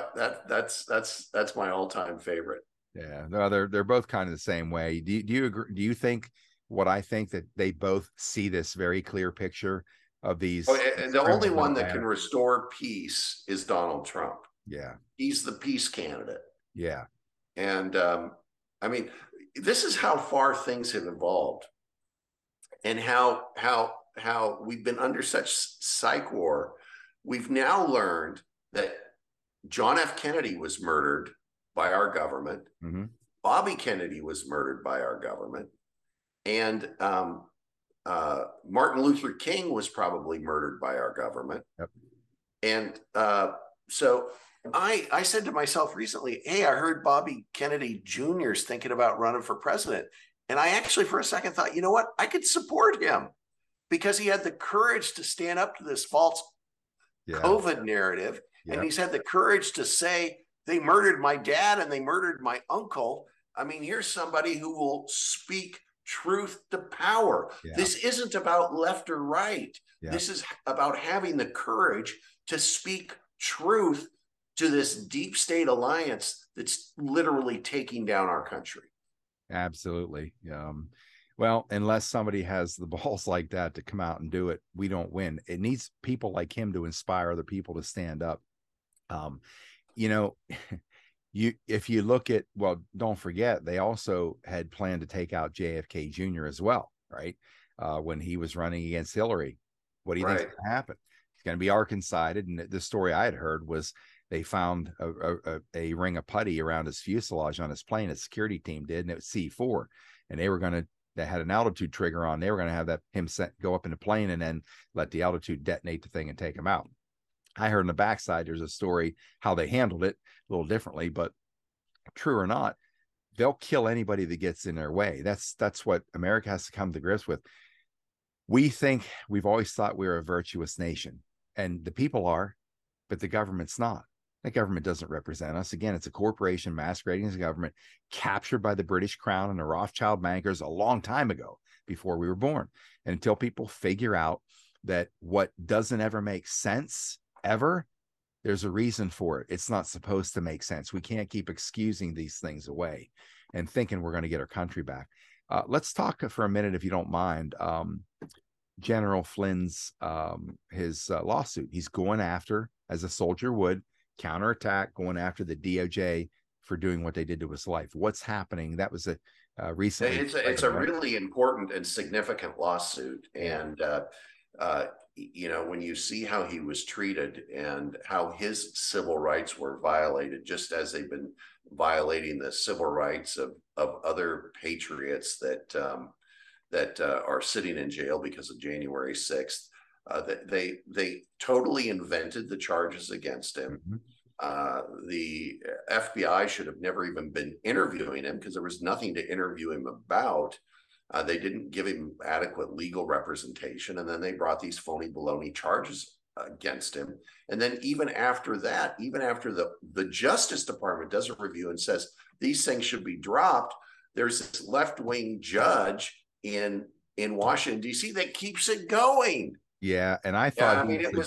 that's my all-time favorite. Yeah, no, they're both kind of the same way. Do you agree? Do you think what I think, that they both see this very clear picture of these? The only one that can restore peace is Donald Trump. Yeah, he's the peace candidate. Yeah. And I mean, this is how far things have evolved, and how we've been under such psych war. We've now learned that John F. Kennedy was murdered by our government. Mm-hmm. Bobby Kennedy was murdered by our government. And Martin Luther King was probably murdered by our government. Yep. And so I said to myself recently, hey, I heard Bobby Kennedy Jr. is thinking about running for president. And I actually, for a second, thought, you know what? I could support him because he had the courage to stand up to this false COVID narrative. Yeah. And he's had the courage to say, they murdered my dad and they murdered my uncle. I mean, here's somebody who will speak truth to power. Yeah. This isn't about left or right. Yeah. This is about having the courage to speak truth to this deep state alliance that's literally taking down our country. Absolutely. Well, unless somebody has the balls like that to come out and do it, we don't win. It needs people like him to inspire other people to stand up. If you look at, well, don't forget, they also had planned to take out JFK Jr. as well, right? When he was running against Hillary. What do you think is going to happen? It's going to be Arkansas-sided. And the story I had heard was they found a ring of putty around his fuselage on his plane. A security team did, and it was C4. And they had an altitude trigger on. They were going to have him go up in the plane and then let the altitude detonate the thing and take him out. I heard on the backside, there's a story how they handled it a little differently, but true or not, they'll kill anybody that gets in their way. That's what America has to come to grips with. We've always thought we were a virtuous nation, and the people are, but the government's not. The government doesn't represent us. Again, it's a corporation masquerading as a government, captured by the British Crown and the Rothschild bankers a long time ago, before we were born. And until people figure out that what doesn't ever make sense ever, there's a reason for it. It's not supposed to make sense. We can't keep excusing these things away and thinking we're going to get our country back. Let's talk for a minute, if you don't mind, General Flynn's his lawsuit. He's going after, as a soldier would, counterattack, going after the DOJ for doing what they did to his life. What's happening? That was a recently. It's a really important and significant lawsuit, and when you see how he was treated and how his civil rights were violated, just as they've been violating the civil rights of other patriots that are sitting in jail because of January 6th, they totally invented the charges against him. Mm-hmm. The FBI should have never even been interviewing him because there was nothing to interview him about. They didn't give him adequate legal representation, and then they brought these phony baloney charges against him. And then even after that, even after the Justice Department does a review and says these things should be dropped, there's this left-wing judge in Washington, D.C. that keeps it going. Yeah, and I thought,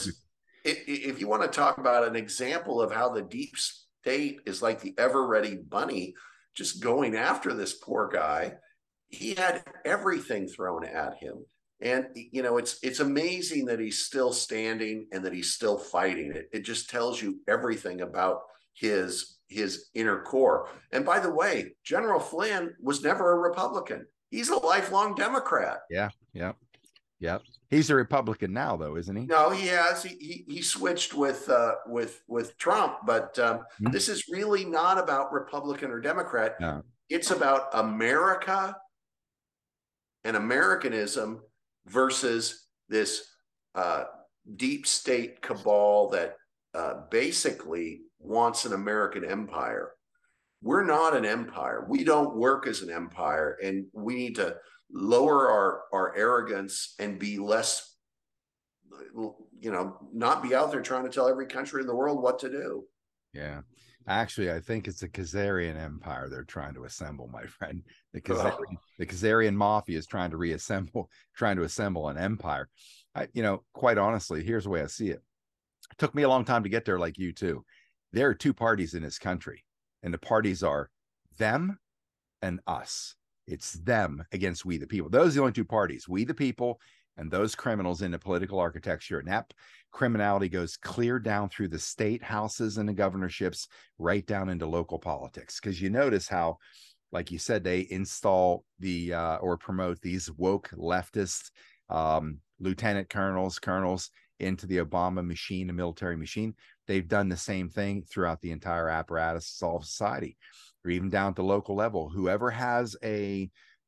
if you want to talk about an example of how the deep state is like the ever-ready bunny, just going after this poor guy. He had everything thrown at him. And it's amazing that he's still standing and that he's still fighting. It just tells you everything about his inner core. And by the way, General Flynn was never a Republican. He's a lifelong Democrat. Yeah. He's a Republican now, though, isn't he? No, he has. He switched with Trump, but this is really not about Republican or Democrat. No. It's about America and Americanism versus this deep state cabal that basically wants an American empire. We're not an empire. We don't work as an empire, and we need to lower our arrogance and be less, not be out there trying to tell every country in the world what to do. Yeah. Actually, I think it's a Khazarian empire they're trying to assemble, my friend. The Khazarian mafia is trying to assemble an empire. Quite honestly, here's the way I see it. It took me a long time to get there, like you too. There are two parties in this country, and the parties are them and us. It's them against we the people. Those are the only two parties, we the people and those criminals in the political architecture. And that criminality goes clear down through the state houses and the governorships, right down into local politics. Because you notice how, like you said, they install or promote these woke leftist lieutenant colonels into the Obama machine, the military machine. They've done the same thing throughout the entire apparatus of society, or even down to local level. Whoever has a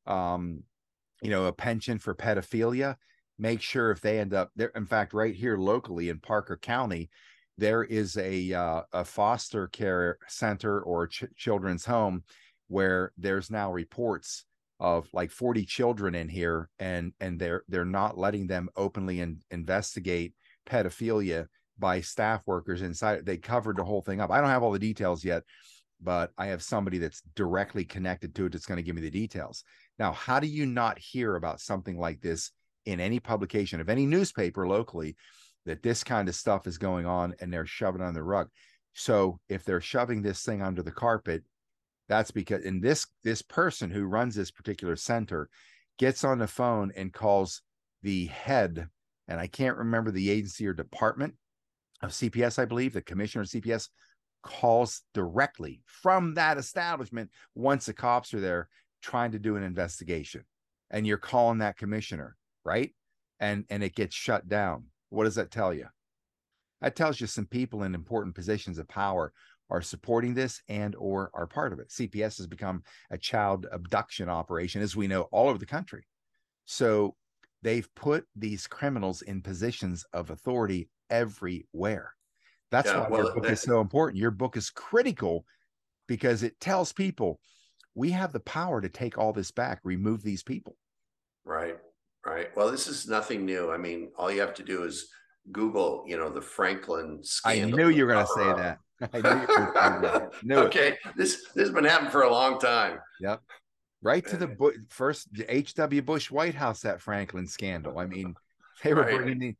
penchant for pedophilia, make sure if they end up there. In fact, right here locally in Parker County, there is a foster care center or children's home where there's now reports of like 40 children in here, and they're not letting them openly investigate pedophilia by staff workers inside. They covered the whole thing up. I don't have all the details yet, but I have somebody that's directly connected to it that's going to give me the details. Now, how do you not hear about something like this in any publication of any newspaper locally, that this kind of stuff is going on and they're shoving it on the rug? So if they're shoving this thing under the carpet, that's because this person who runs this particular center gets on the phone and calls the head, and I can't remember the agency or department of CPS, I believe, the commissioner of CPS calls directly from that establishment once the cops are there trying to do an investigation, and you're calling that commissioner, right? And it gets shut down. What does that tell you? That tells you some people in important positions of power are supporting this and or are part of it. CPS has become a child abduction operation, as we know, all over the country. So they've put these criminals in positions of authority everywhere. That's why your book is so important. Your book is critical because it tells people we have the power to take all this back, remove these people. Right. Well, this is nothing new. I mean, all you have to do is Google, the Franklin scandal. I knew you were going to say that. I knew you were going to say that. Okay. This has been happening for a long time. Yep. Right to the first H.W. Bush White House, that Franklin scandal. I mean, they were bringing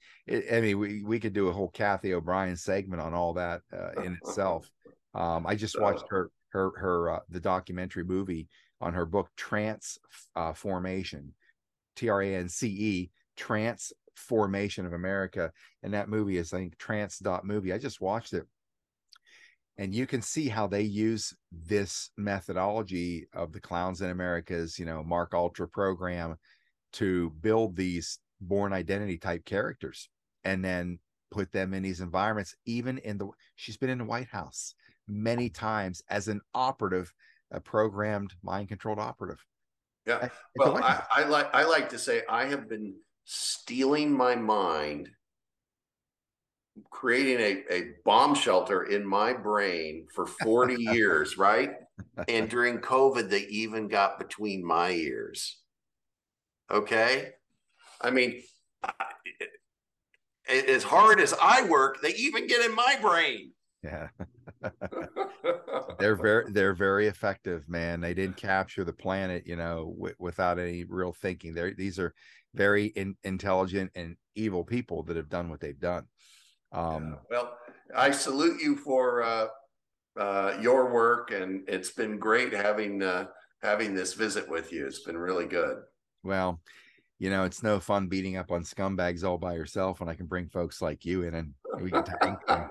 we could do a whole Kathy O'Brien segment on all that in itself. I just watched her the documentary movie on her book, Transformation, TRANCE, Transformation of America. And that movie is, I think, trans.movie. I just watched it. And you can see how they use this methodology of the Clowns in America's, Mark Ultra program to build these born identity type characters and then put them in these environments. Even she's been in the White House many times as an operative, a programmed, mind-controlled operative. Yeah. Well, I like to say I have been stealing my mind, creating a bomb shelter in my brain for 40 years, right? And during COVID, they even got between my ears. Okay? I mean, as hard as I work, they even get in my brain. Yeah. They're very effective, man. They didn't capture the planet, without any real thinking. These are very intelligent and evil people that have done what they've done. Well, I salute you for your work, and it's been great having this visit with you. It's been really good. Well, it's no fun beating up on scumbags all by yourself when I can bring folks like you in and we can tank them.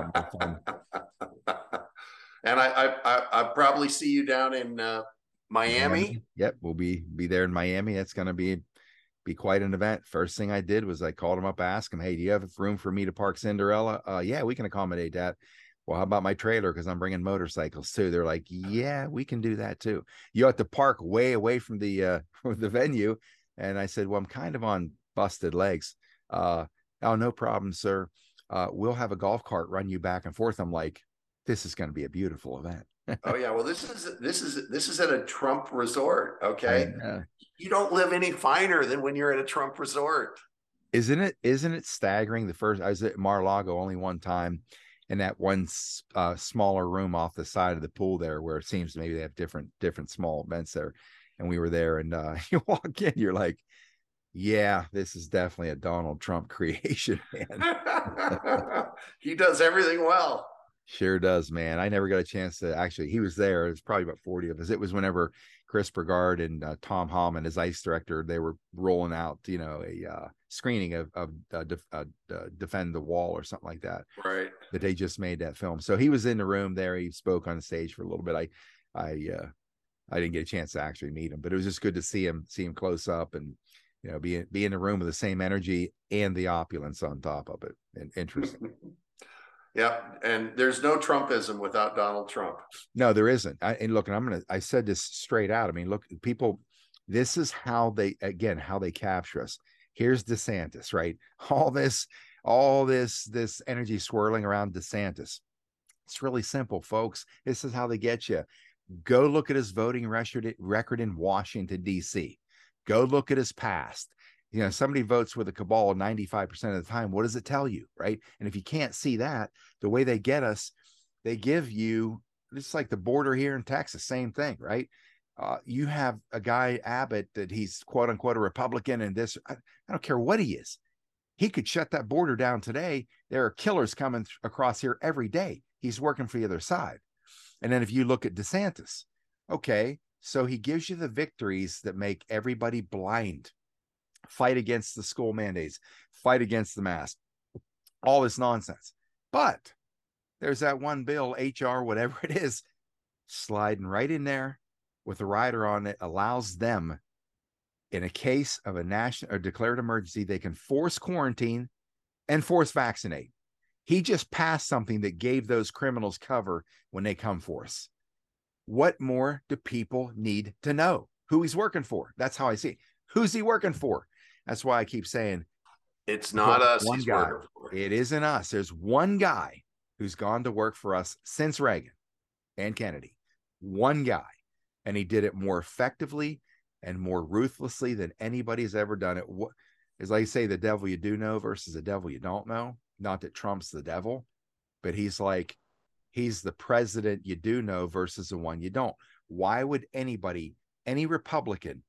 And I probably see you down in Miami. Yep, we'll be there in Miami. That's going to be quite an event. First thing I did was I called them up, asked them, hey, do you have room for me to park Cinderella? Yeah, we can accommodate that. Well, how about my trailer? Because I'm bringing motorcycles too. They're like, yeah, we can do that too. You have to park way away from the venue. And I said, well, I'm kind of on busted legs. Oh, no problem, sir. We'll have a golf cart run you back and forth. I'm like, this is going to be a beautiful event. Oh yeah, well, this is at a Trump resort. Okay, you don't live any finer than when you're at a Trump resort. Isn't it staggering? The first, I was at Mar-a-Lago only one time, in that one smaller room off the side of the pool there, where it seems maybe they have different small events there, and we were there, and you walk in, you're like, yeah, this is definitely a Donald Trump creation, man. He does everything well. Sure does, man. I never got a chance to actually. He was there. It was probably about 40 of us. It was whenever Chris Burgard and Tom Hallman, as ICE director, they were rolling out, a screening of Defend the Wall or something like that. Right. That they just made that film. So he was in the room there. He spoke on the stage for a little bit. I didn't get a chance to actually meet him, but it was just good to see him close up and be in the room with the same energy and the opulence on top of it. And interesting. Yeah, and there's no Trumpism without Donald Trump. No, there isn't. And look, I said this straight out. I mean, look, people, this is how they capture us. Here's DeSantis, right? All this energy swirling around DeSantis. It's really simple, folks. This is how they get you. Go look at his voting record in Washington, D.C. Go look at his past. Somebody votes with a cabal 95% of the time. What does it tell you, right? And if you can't see that, the way they get us, they give you, it's like the border here in Texas, same thing, right? You have a guy, Abbott, that he's quote unquote a Republican, and this, I don't care what he is. He could shut that border down today. There are killers coming across here every day. He's working for the other side. And then if you look at DeSantis, okay, so he gives you the victories that make everybody blind. Fight against the school mandates, fight against the mask, all this nonsense. But there's that one bill, HR, whatever it is, sliding right in there with a rider on it, allows them, in a case of a national or declared emergency, they can force quarantine and force vaccinate. He just passed something that gave those criminals cover when they come for us. What more do people need to know? Who he's working for? That's how I see it. Who's he working for? That's why I keep saying it's not us. One guy. It isn't us. There's one guy who's gone to work for us since Reagan and Kennedy. One guy. And he did it more effectively and more ruthlessly than anybody's ever done it. As I say, the devil you do know versus the devil you don't know. Not that Trump's the devil, but he's the president you do know versus the one you don't. Why would anybody, any Republican,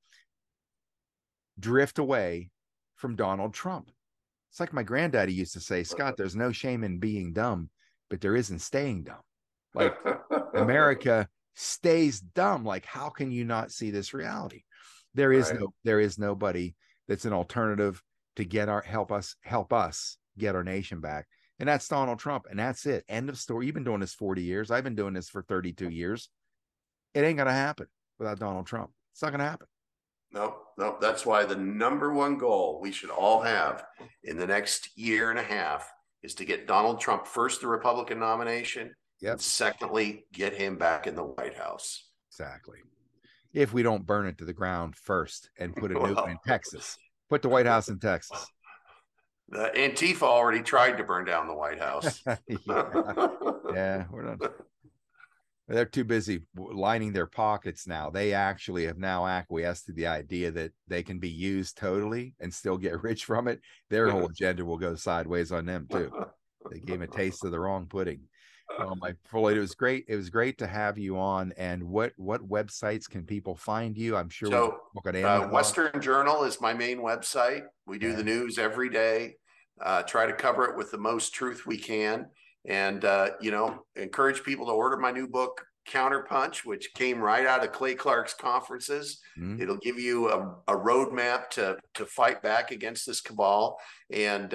drift away from Donald Trump? It's like my granddaddy used to say, Scott, there's no shame in being dumb, but there isn't staying dumb. Like America stays dumb. Like, how can you not see this reality? There is nobody that's an alternative to help us get our nation back. And that's Donald Trump. And that's it. End of story. You've been doing this 40 years. I've been doing this for 32 years. It ain't going to happen without Donald Trump. It's not going to happen. Nope. That's why the number one goal we should all have in the next year and a half is to get Donald Trump first, the Republican nomination. Yep. And secondly, get him back in the White House. Exactly. If we don't burn it to the ground first and put a nuke in Texas, put the White House in Texas. Antifa already tried to burn down the White House. Yeah, we're not. They're too busy lining their pockets now. They actually have now acquiesced to the idea that they can be used totally and still get rich from it. Their whole agenda will go sideways on them too. They gave them a taste of the wrong pudding. My Floyd, it was great. It was great to have you on. And what websites can people find you? I'm sure. So, Western Journal is my main website. We do the news every day. Try to cover it with the most truth we can. And, encourage people to order my new book, Counterpunch, which came right out of Clay Clark's conferences. Mm-hmm. It'll give you a roadmap to fight back against this cabal. And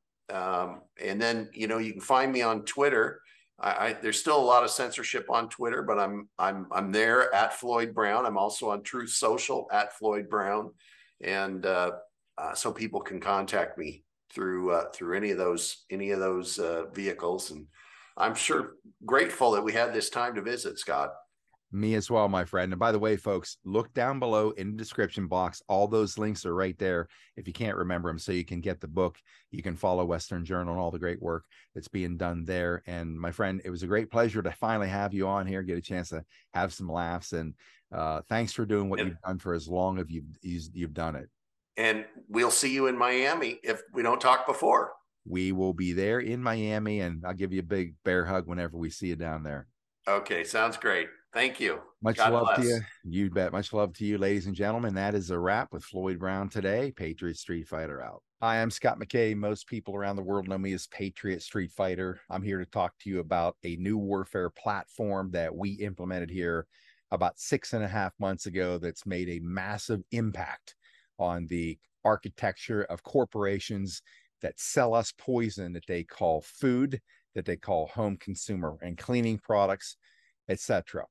then, you know, you can find me on Twitter. There's still a lot of censorship on Twitter, but I'm there at Floyd Brown. I'm also on Truth Social at Floyd Brown, and so people can contact me through any of those vehicles. And I'm sure grateful that we had this time to visit, Scott. Me as well, my friend. And by the way, folks, look down below in the description box. All those links are right there if you can't remember them, so you can get the book. You can follow Western Journal and all the great work that's being done there. And my friend, it was a great pleasure to finally have you on here, get a chance to have some laughs. And thanks for doing what you've done for as long as you've done it. And we'll see you in Miami if we don't talk before. We will be there in Miami, and I'll give you a big bear hug whenever we see you down there. Okay, sounds great. Thank you. Much love to you. You bet. Much love to you, ladies and gentlemen. That is a wrap with Floyd Brown today. Patriot Street Fighter out. Hi, I'm Scott McKay. Most people around the world know me as Patriot Street Fighter. I'm here to talk to you about a new warfare platform that we implemented here about 6.5 months ago that's made a massive impact on the architecture of corporations that sell us poison that they call food, that they call home consumer and cleaning products, etc.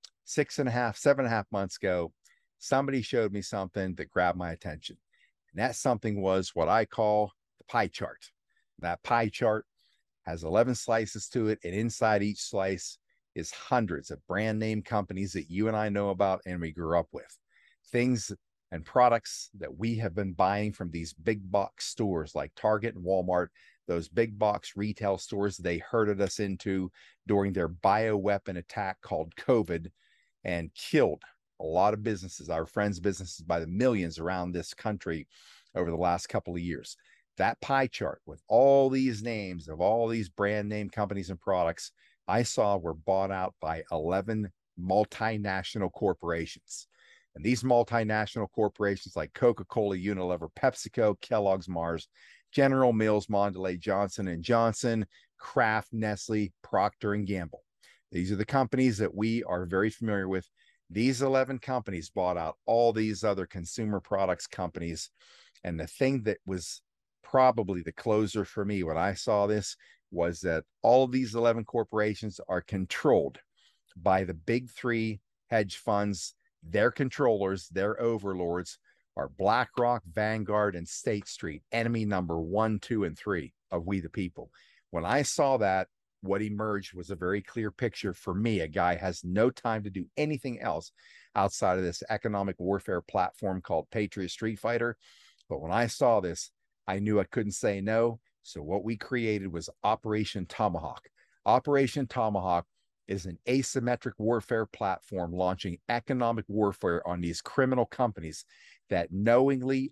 7.5 months ago, somebody showed me something that grabbed my attention. And that something was what I call the pie chart. That pie chart has 11 slices to it, and inside each slice is hundreds of brand name companies that you and I know about and we grew up with. Things and products that we have been buying from these big box stores like Target and Walmart, those big box retail stores they herded us into during their bioweapon attack called COVID and killed a lot of businesses, our friends' businesses, by the millions around this country over the last couple of years. That pie chart with all these names of all these brand name companies and products I saw were bought out by 11 multinational corporations. And these multinational corporations like Coca-Cola, Unilever, PepsiCo, Kellogg's, Mars, General Mills, Mondelez, Johnson & Johnson, Kraft, Nestle, Procter & Gamble. These are the companies that we are very familiar with. These 11 companies bought out all these other consumer products companies. And the thing that was probably the closer for me when I saw this was that all of these 11 corporations are controlled by the big three hedge funds. Their controllers, their overlords are BlackRock, Vanguard, and State Street, enemy number 1, 2, and 3 of we the people. When I saw that, what emerged was a very clear picture for me. A guy has no time to do anything else outside of this economic warfare platform called Patriot Street Fighter. But when I saw this, I knew I couldn't say no. So what we created was Operation Tomahawk. Operation Tomahawk is an asymmetric warfare platform launching economic warfare on these criminal companies that knowingly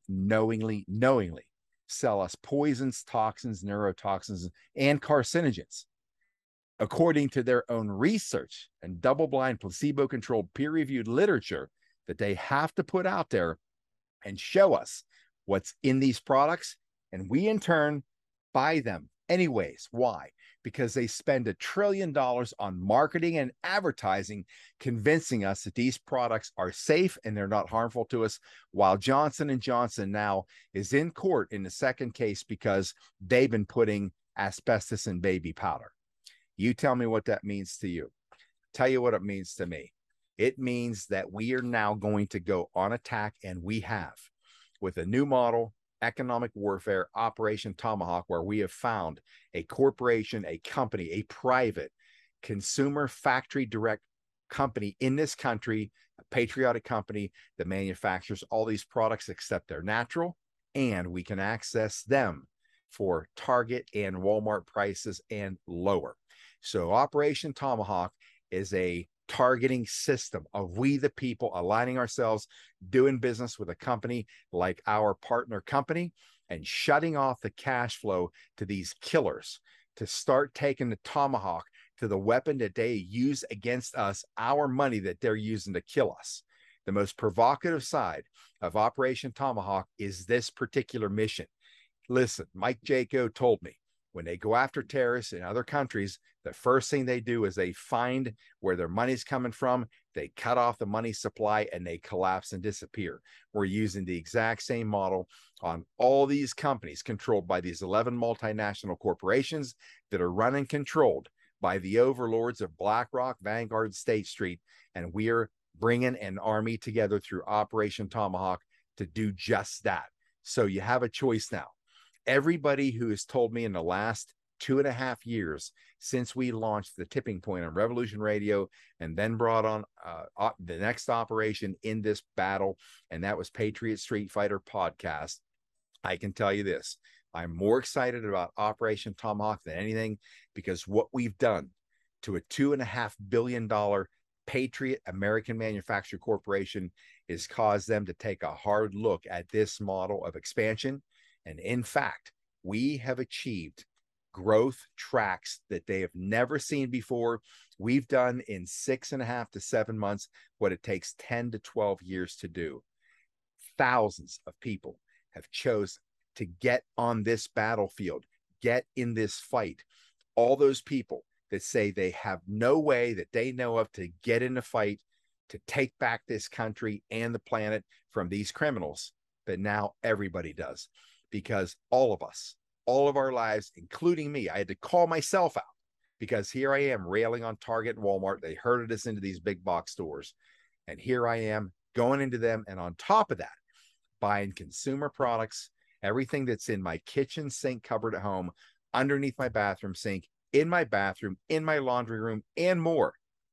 sell us poisons, toxins, neurotoxins, and carcinogens. According to their own research and double-blind, placebo-controlled, peer-reviewed literature that they have to put out there and show us what's in these products, and we in turn buy them anyways. Why? Because they spend $1 trillion on marketing and advertising, convincing us that these products are safe and they're not harmful to us, while Johnson & Johnson now is in court in the second case because they've been putting asbestos in baby powder. You tell me what that means to you. Tell you what it means to me. It means that we are now going to go on attack, and we have, with a new model, economic warfare, Operation Tomahawk, where we have found a corporation, a company, a private consumer factory direct company in this country, a patriotic company that manufactures all these products except they're natural, and we can access them for Target and Walmart prices and lower. So Operation Tomahawk is a targeting system of we the people aligning ourselves, doing business with a company like our partner company, and shutting off the cash flow to these killers to start taking the tomahawk to the weapon that they use against us, our money that they're using to kill us. The most provocative side of Operation Tomahawk is this particular mission. Listen, Mike Jaco told me, When they go after terrorists in other countries, the first thing they do is they find where their money's coming from, they cut off the money supply, and they collapse and disappear. We're using the exact same model on all these companies controlled by these 11 multinational corporations that are run and controlled by the overlords of BlackRock, Vanguard, State Street, and we're bringing an army together through Operation Tomahawk to do just that. So you have a choice now. Everybody who has told me in the last 2.5 years since we launched the Tipping Point on Revolution Radio and then brought on the next operation in this battle, and that was Patriot Street Fighter Podcast, I can tell you this. I'm more excited about Operation Tomahawk than anything, because what we've done to a $2.5 billion Patriot American Manufacturing Corporation is caused them to take a hard look at this model of expansion. And in fact, we have achieved growth tracks that they have never seen before. We've done in 6.5 to 7 months what it takes 10 to 12 years to do. Thousands of people have chosen to get on this battlefield, get in this fight. All those people that say they have no way that they know of to get in a fight to take back this country and the planet from these criminals, but now everybody does. Because all of us, all of our lives, including me, I had to call myself out, because here I am railing on Target and Walmart. They herded us into these big box stores. And here I am going into them. And on top of that, buying consumer products, everything that's in my kitchen sink cupboard at home, underneath my bathroom sink, in my bathroom, in my laundry room, and more.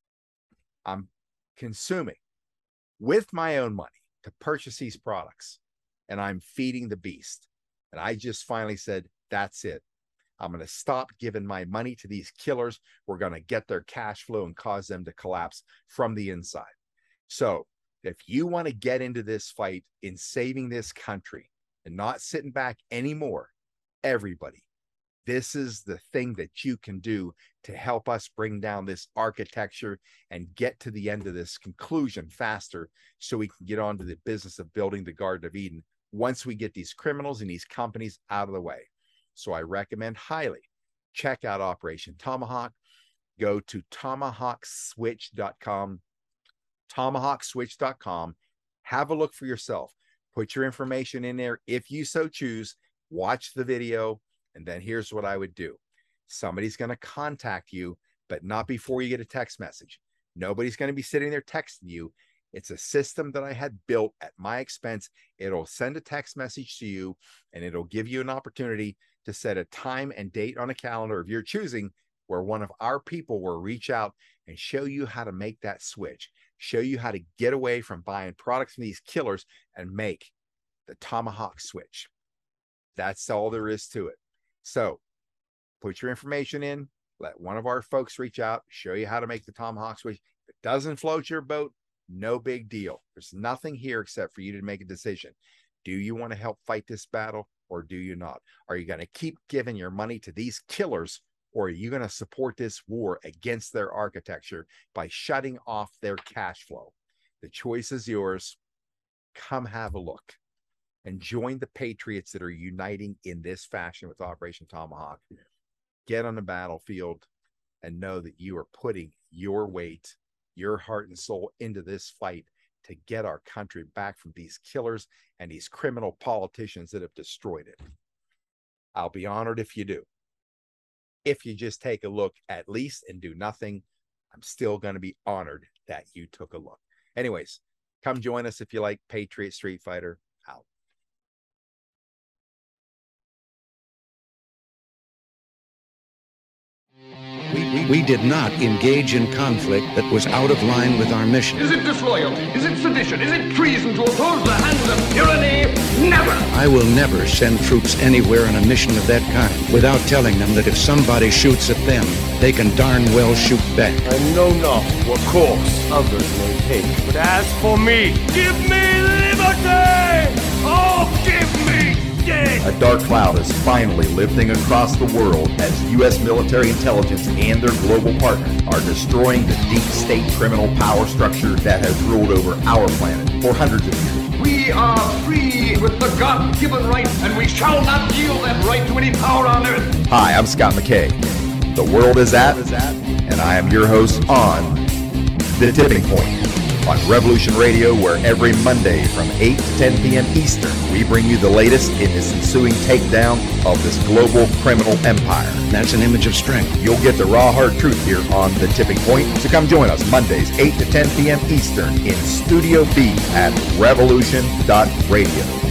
I'm consuming with my own money to purchase these products. And I'm feeding the beast. And I just finally said, that's it. I'm going to stop giving my money to these killers. We're going to get their cash flow and cause them to collapse from the inside. So if you want to get into this fight in saving this country and not sitting back anymore, everybody, this is the thing that you can do to help us bring down this architecture and get to the end of this conclusion faster, so we can get on to the business of building the Garden of Eden once we get these criminals and these companies out of the way. So I recommend highly, check out Operation Tomahawk. Go to tomahawkswitch.com, tomahawkswitch.com. Have a look for yourself. Put your information in there if you so choose. Watch the video, and then here's what I would do. Somebody's going to contact you, but not before you get a text message. Nobody's going to be sitting there texting you. It's a system that I had built at my expense. It'll send a text message to you, and it'll give you an opportunity to set a time and date on a calendar of your choosing, where one of our people will reach out and show you how to make that switch, show you how to get away from buying products from these killers and make the Tomahawk switch. That's all there is to it. So put your information in, let one of our folks reach out, show you how to make the Tomahawk switch. If it doesn't float your boat, no big deal. There's nothing here except for you to make a decision. Do you want to help fight this battle, or do you not? Are you going to keep giving your money to these killers, or are you going to support this war against their architecture by shutting off their cash flow? The choice is yours. Come have a look and join the patriots that are uniting in this fashion with Operation Tomahawk. Get on the battlefield and know that you are putting your weight, your heart and soul into this fight to get our country back from these killers and these criminal politicians that have destroyed it. I'll be honored if you do. If you just take a look at least and do nothing, I'm still going to be honored that you took a look. Anyways, come join us if you like. Patriot Street Fighter out. We did not engage in conflict that was out of line with our mission. Is it disloyalty? Is it sedition? Is it treason to oppose the hands of tyranny? Never! I will never send troops anywhere on a mission of that kind without telling them that if somebody shoots at them, they can darn well shoot back. I know not what course others may take, but as for me, give me liberty! Oh, give me death! A dark cloud is finally lifting across the world as U.S. military intelligence and their global partners are destroying the deep state criminal power structure that has ruled over our planet for hundreds of years. We are free with the God-given right, and we shall not yield that right to any power on earth. Hi, I'm Scott McKay. The world is at, and I am your host on The Tipping Point on Revolution Radio, where every Monday from 8 to 10 p.m. Eastern, we bring you the latest in this ensuing takedown of this global criminal empire. That's an image of strength. You'll get the raw, hard truth here on The Tipping Point. So come join us Mondays, 8 to 10 p.m. Eastern in Studio B at revolution.radio.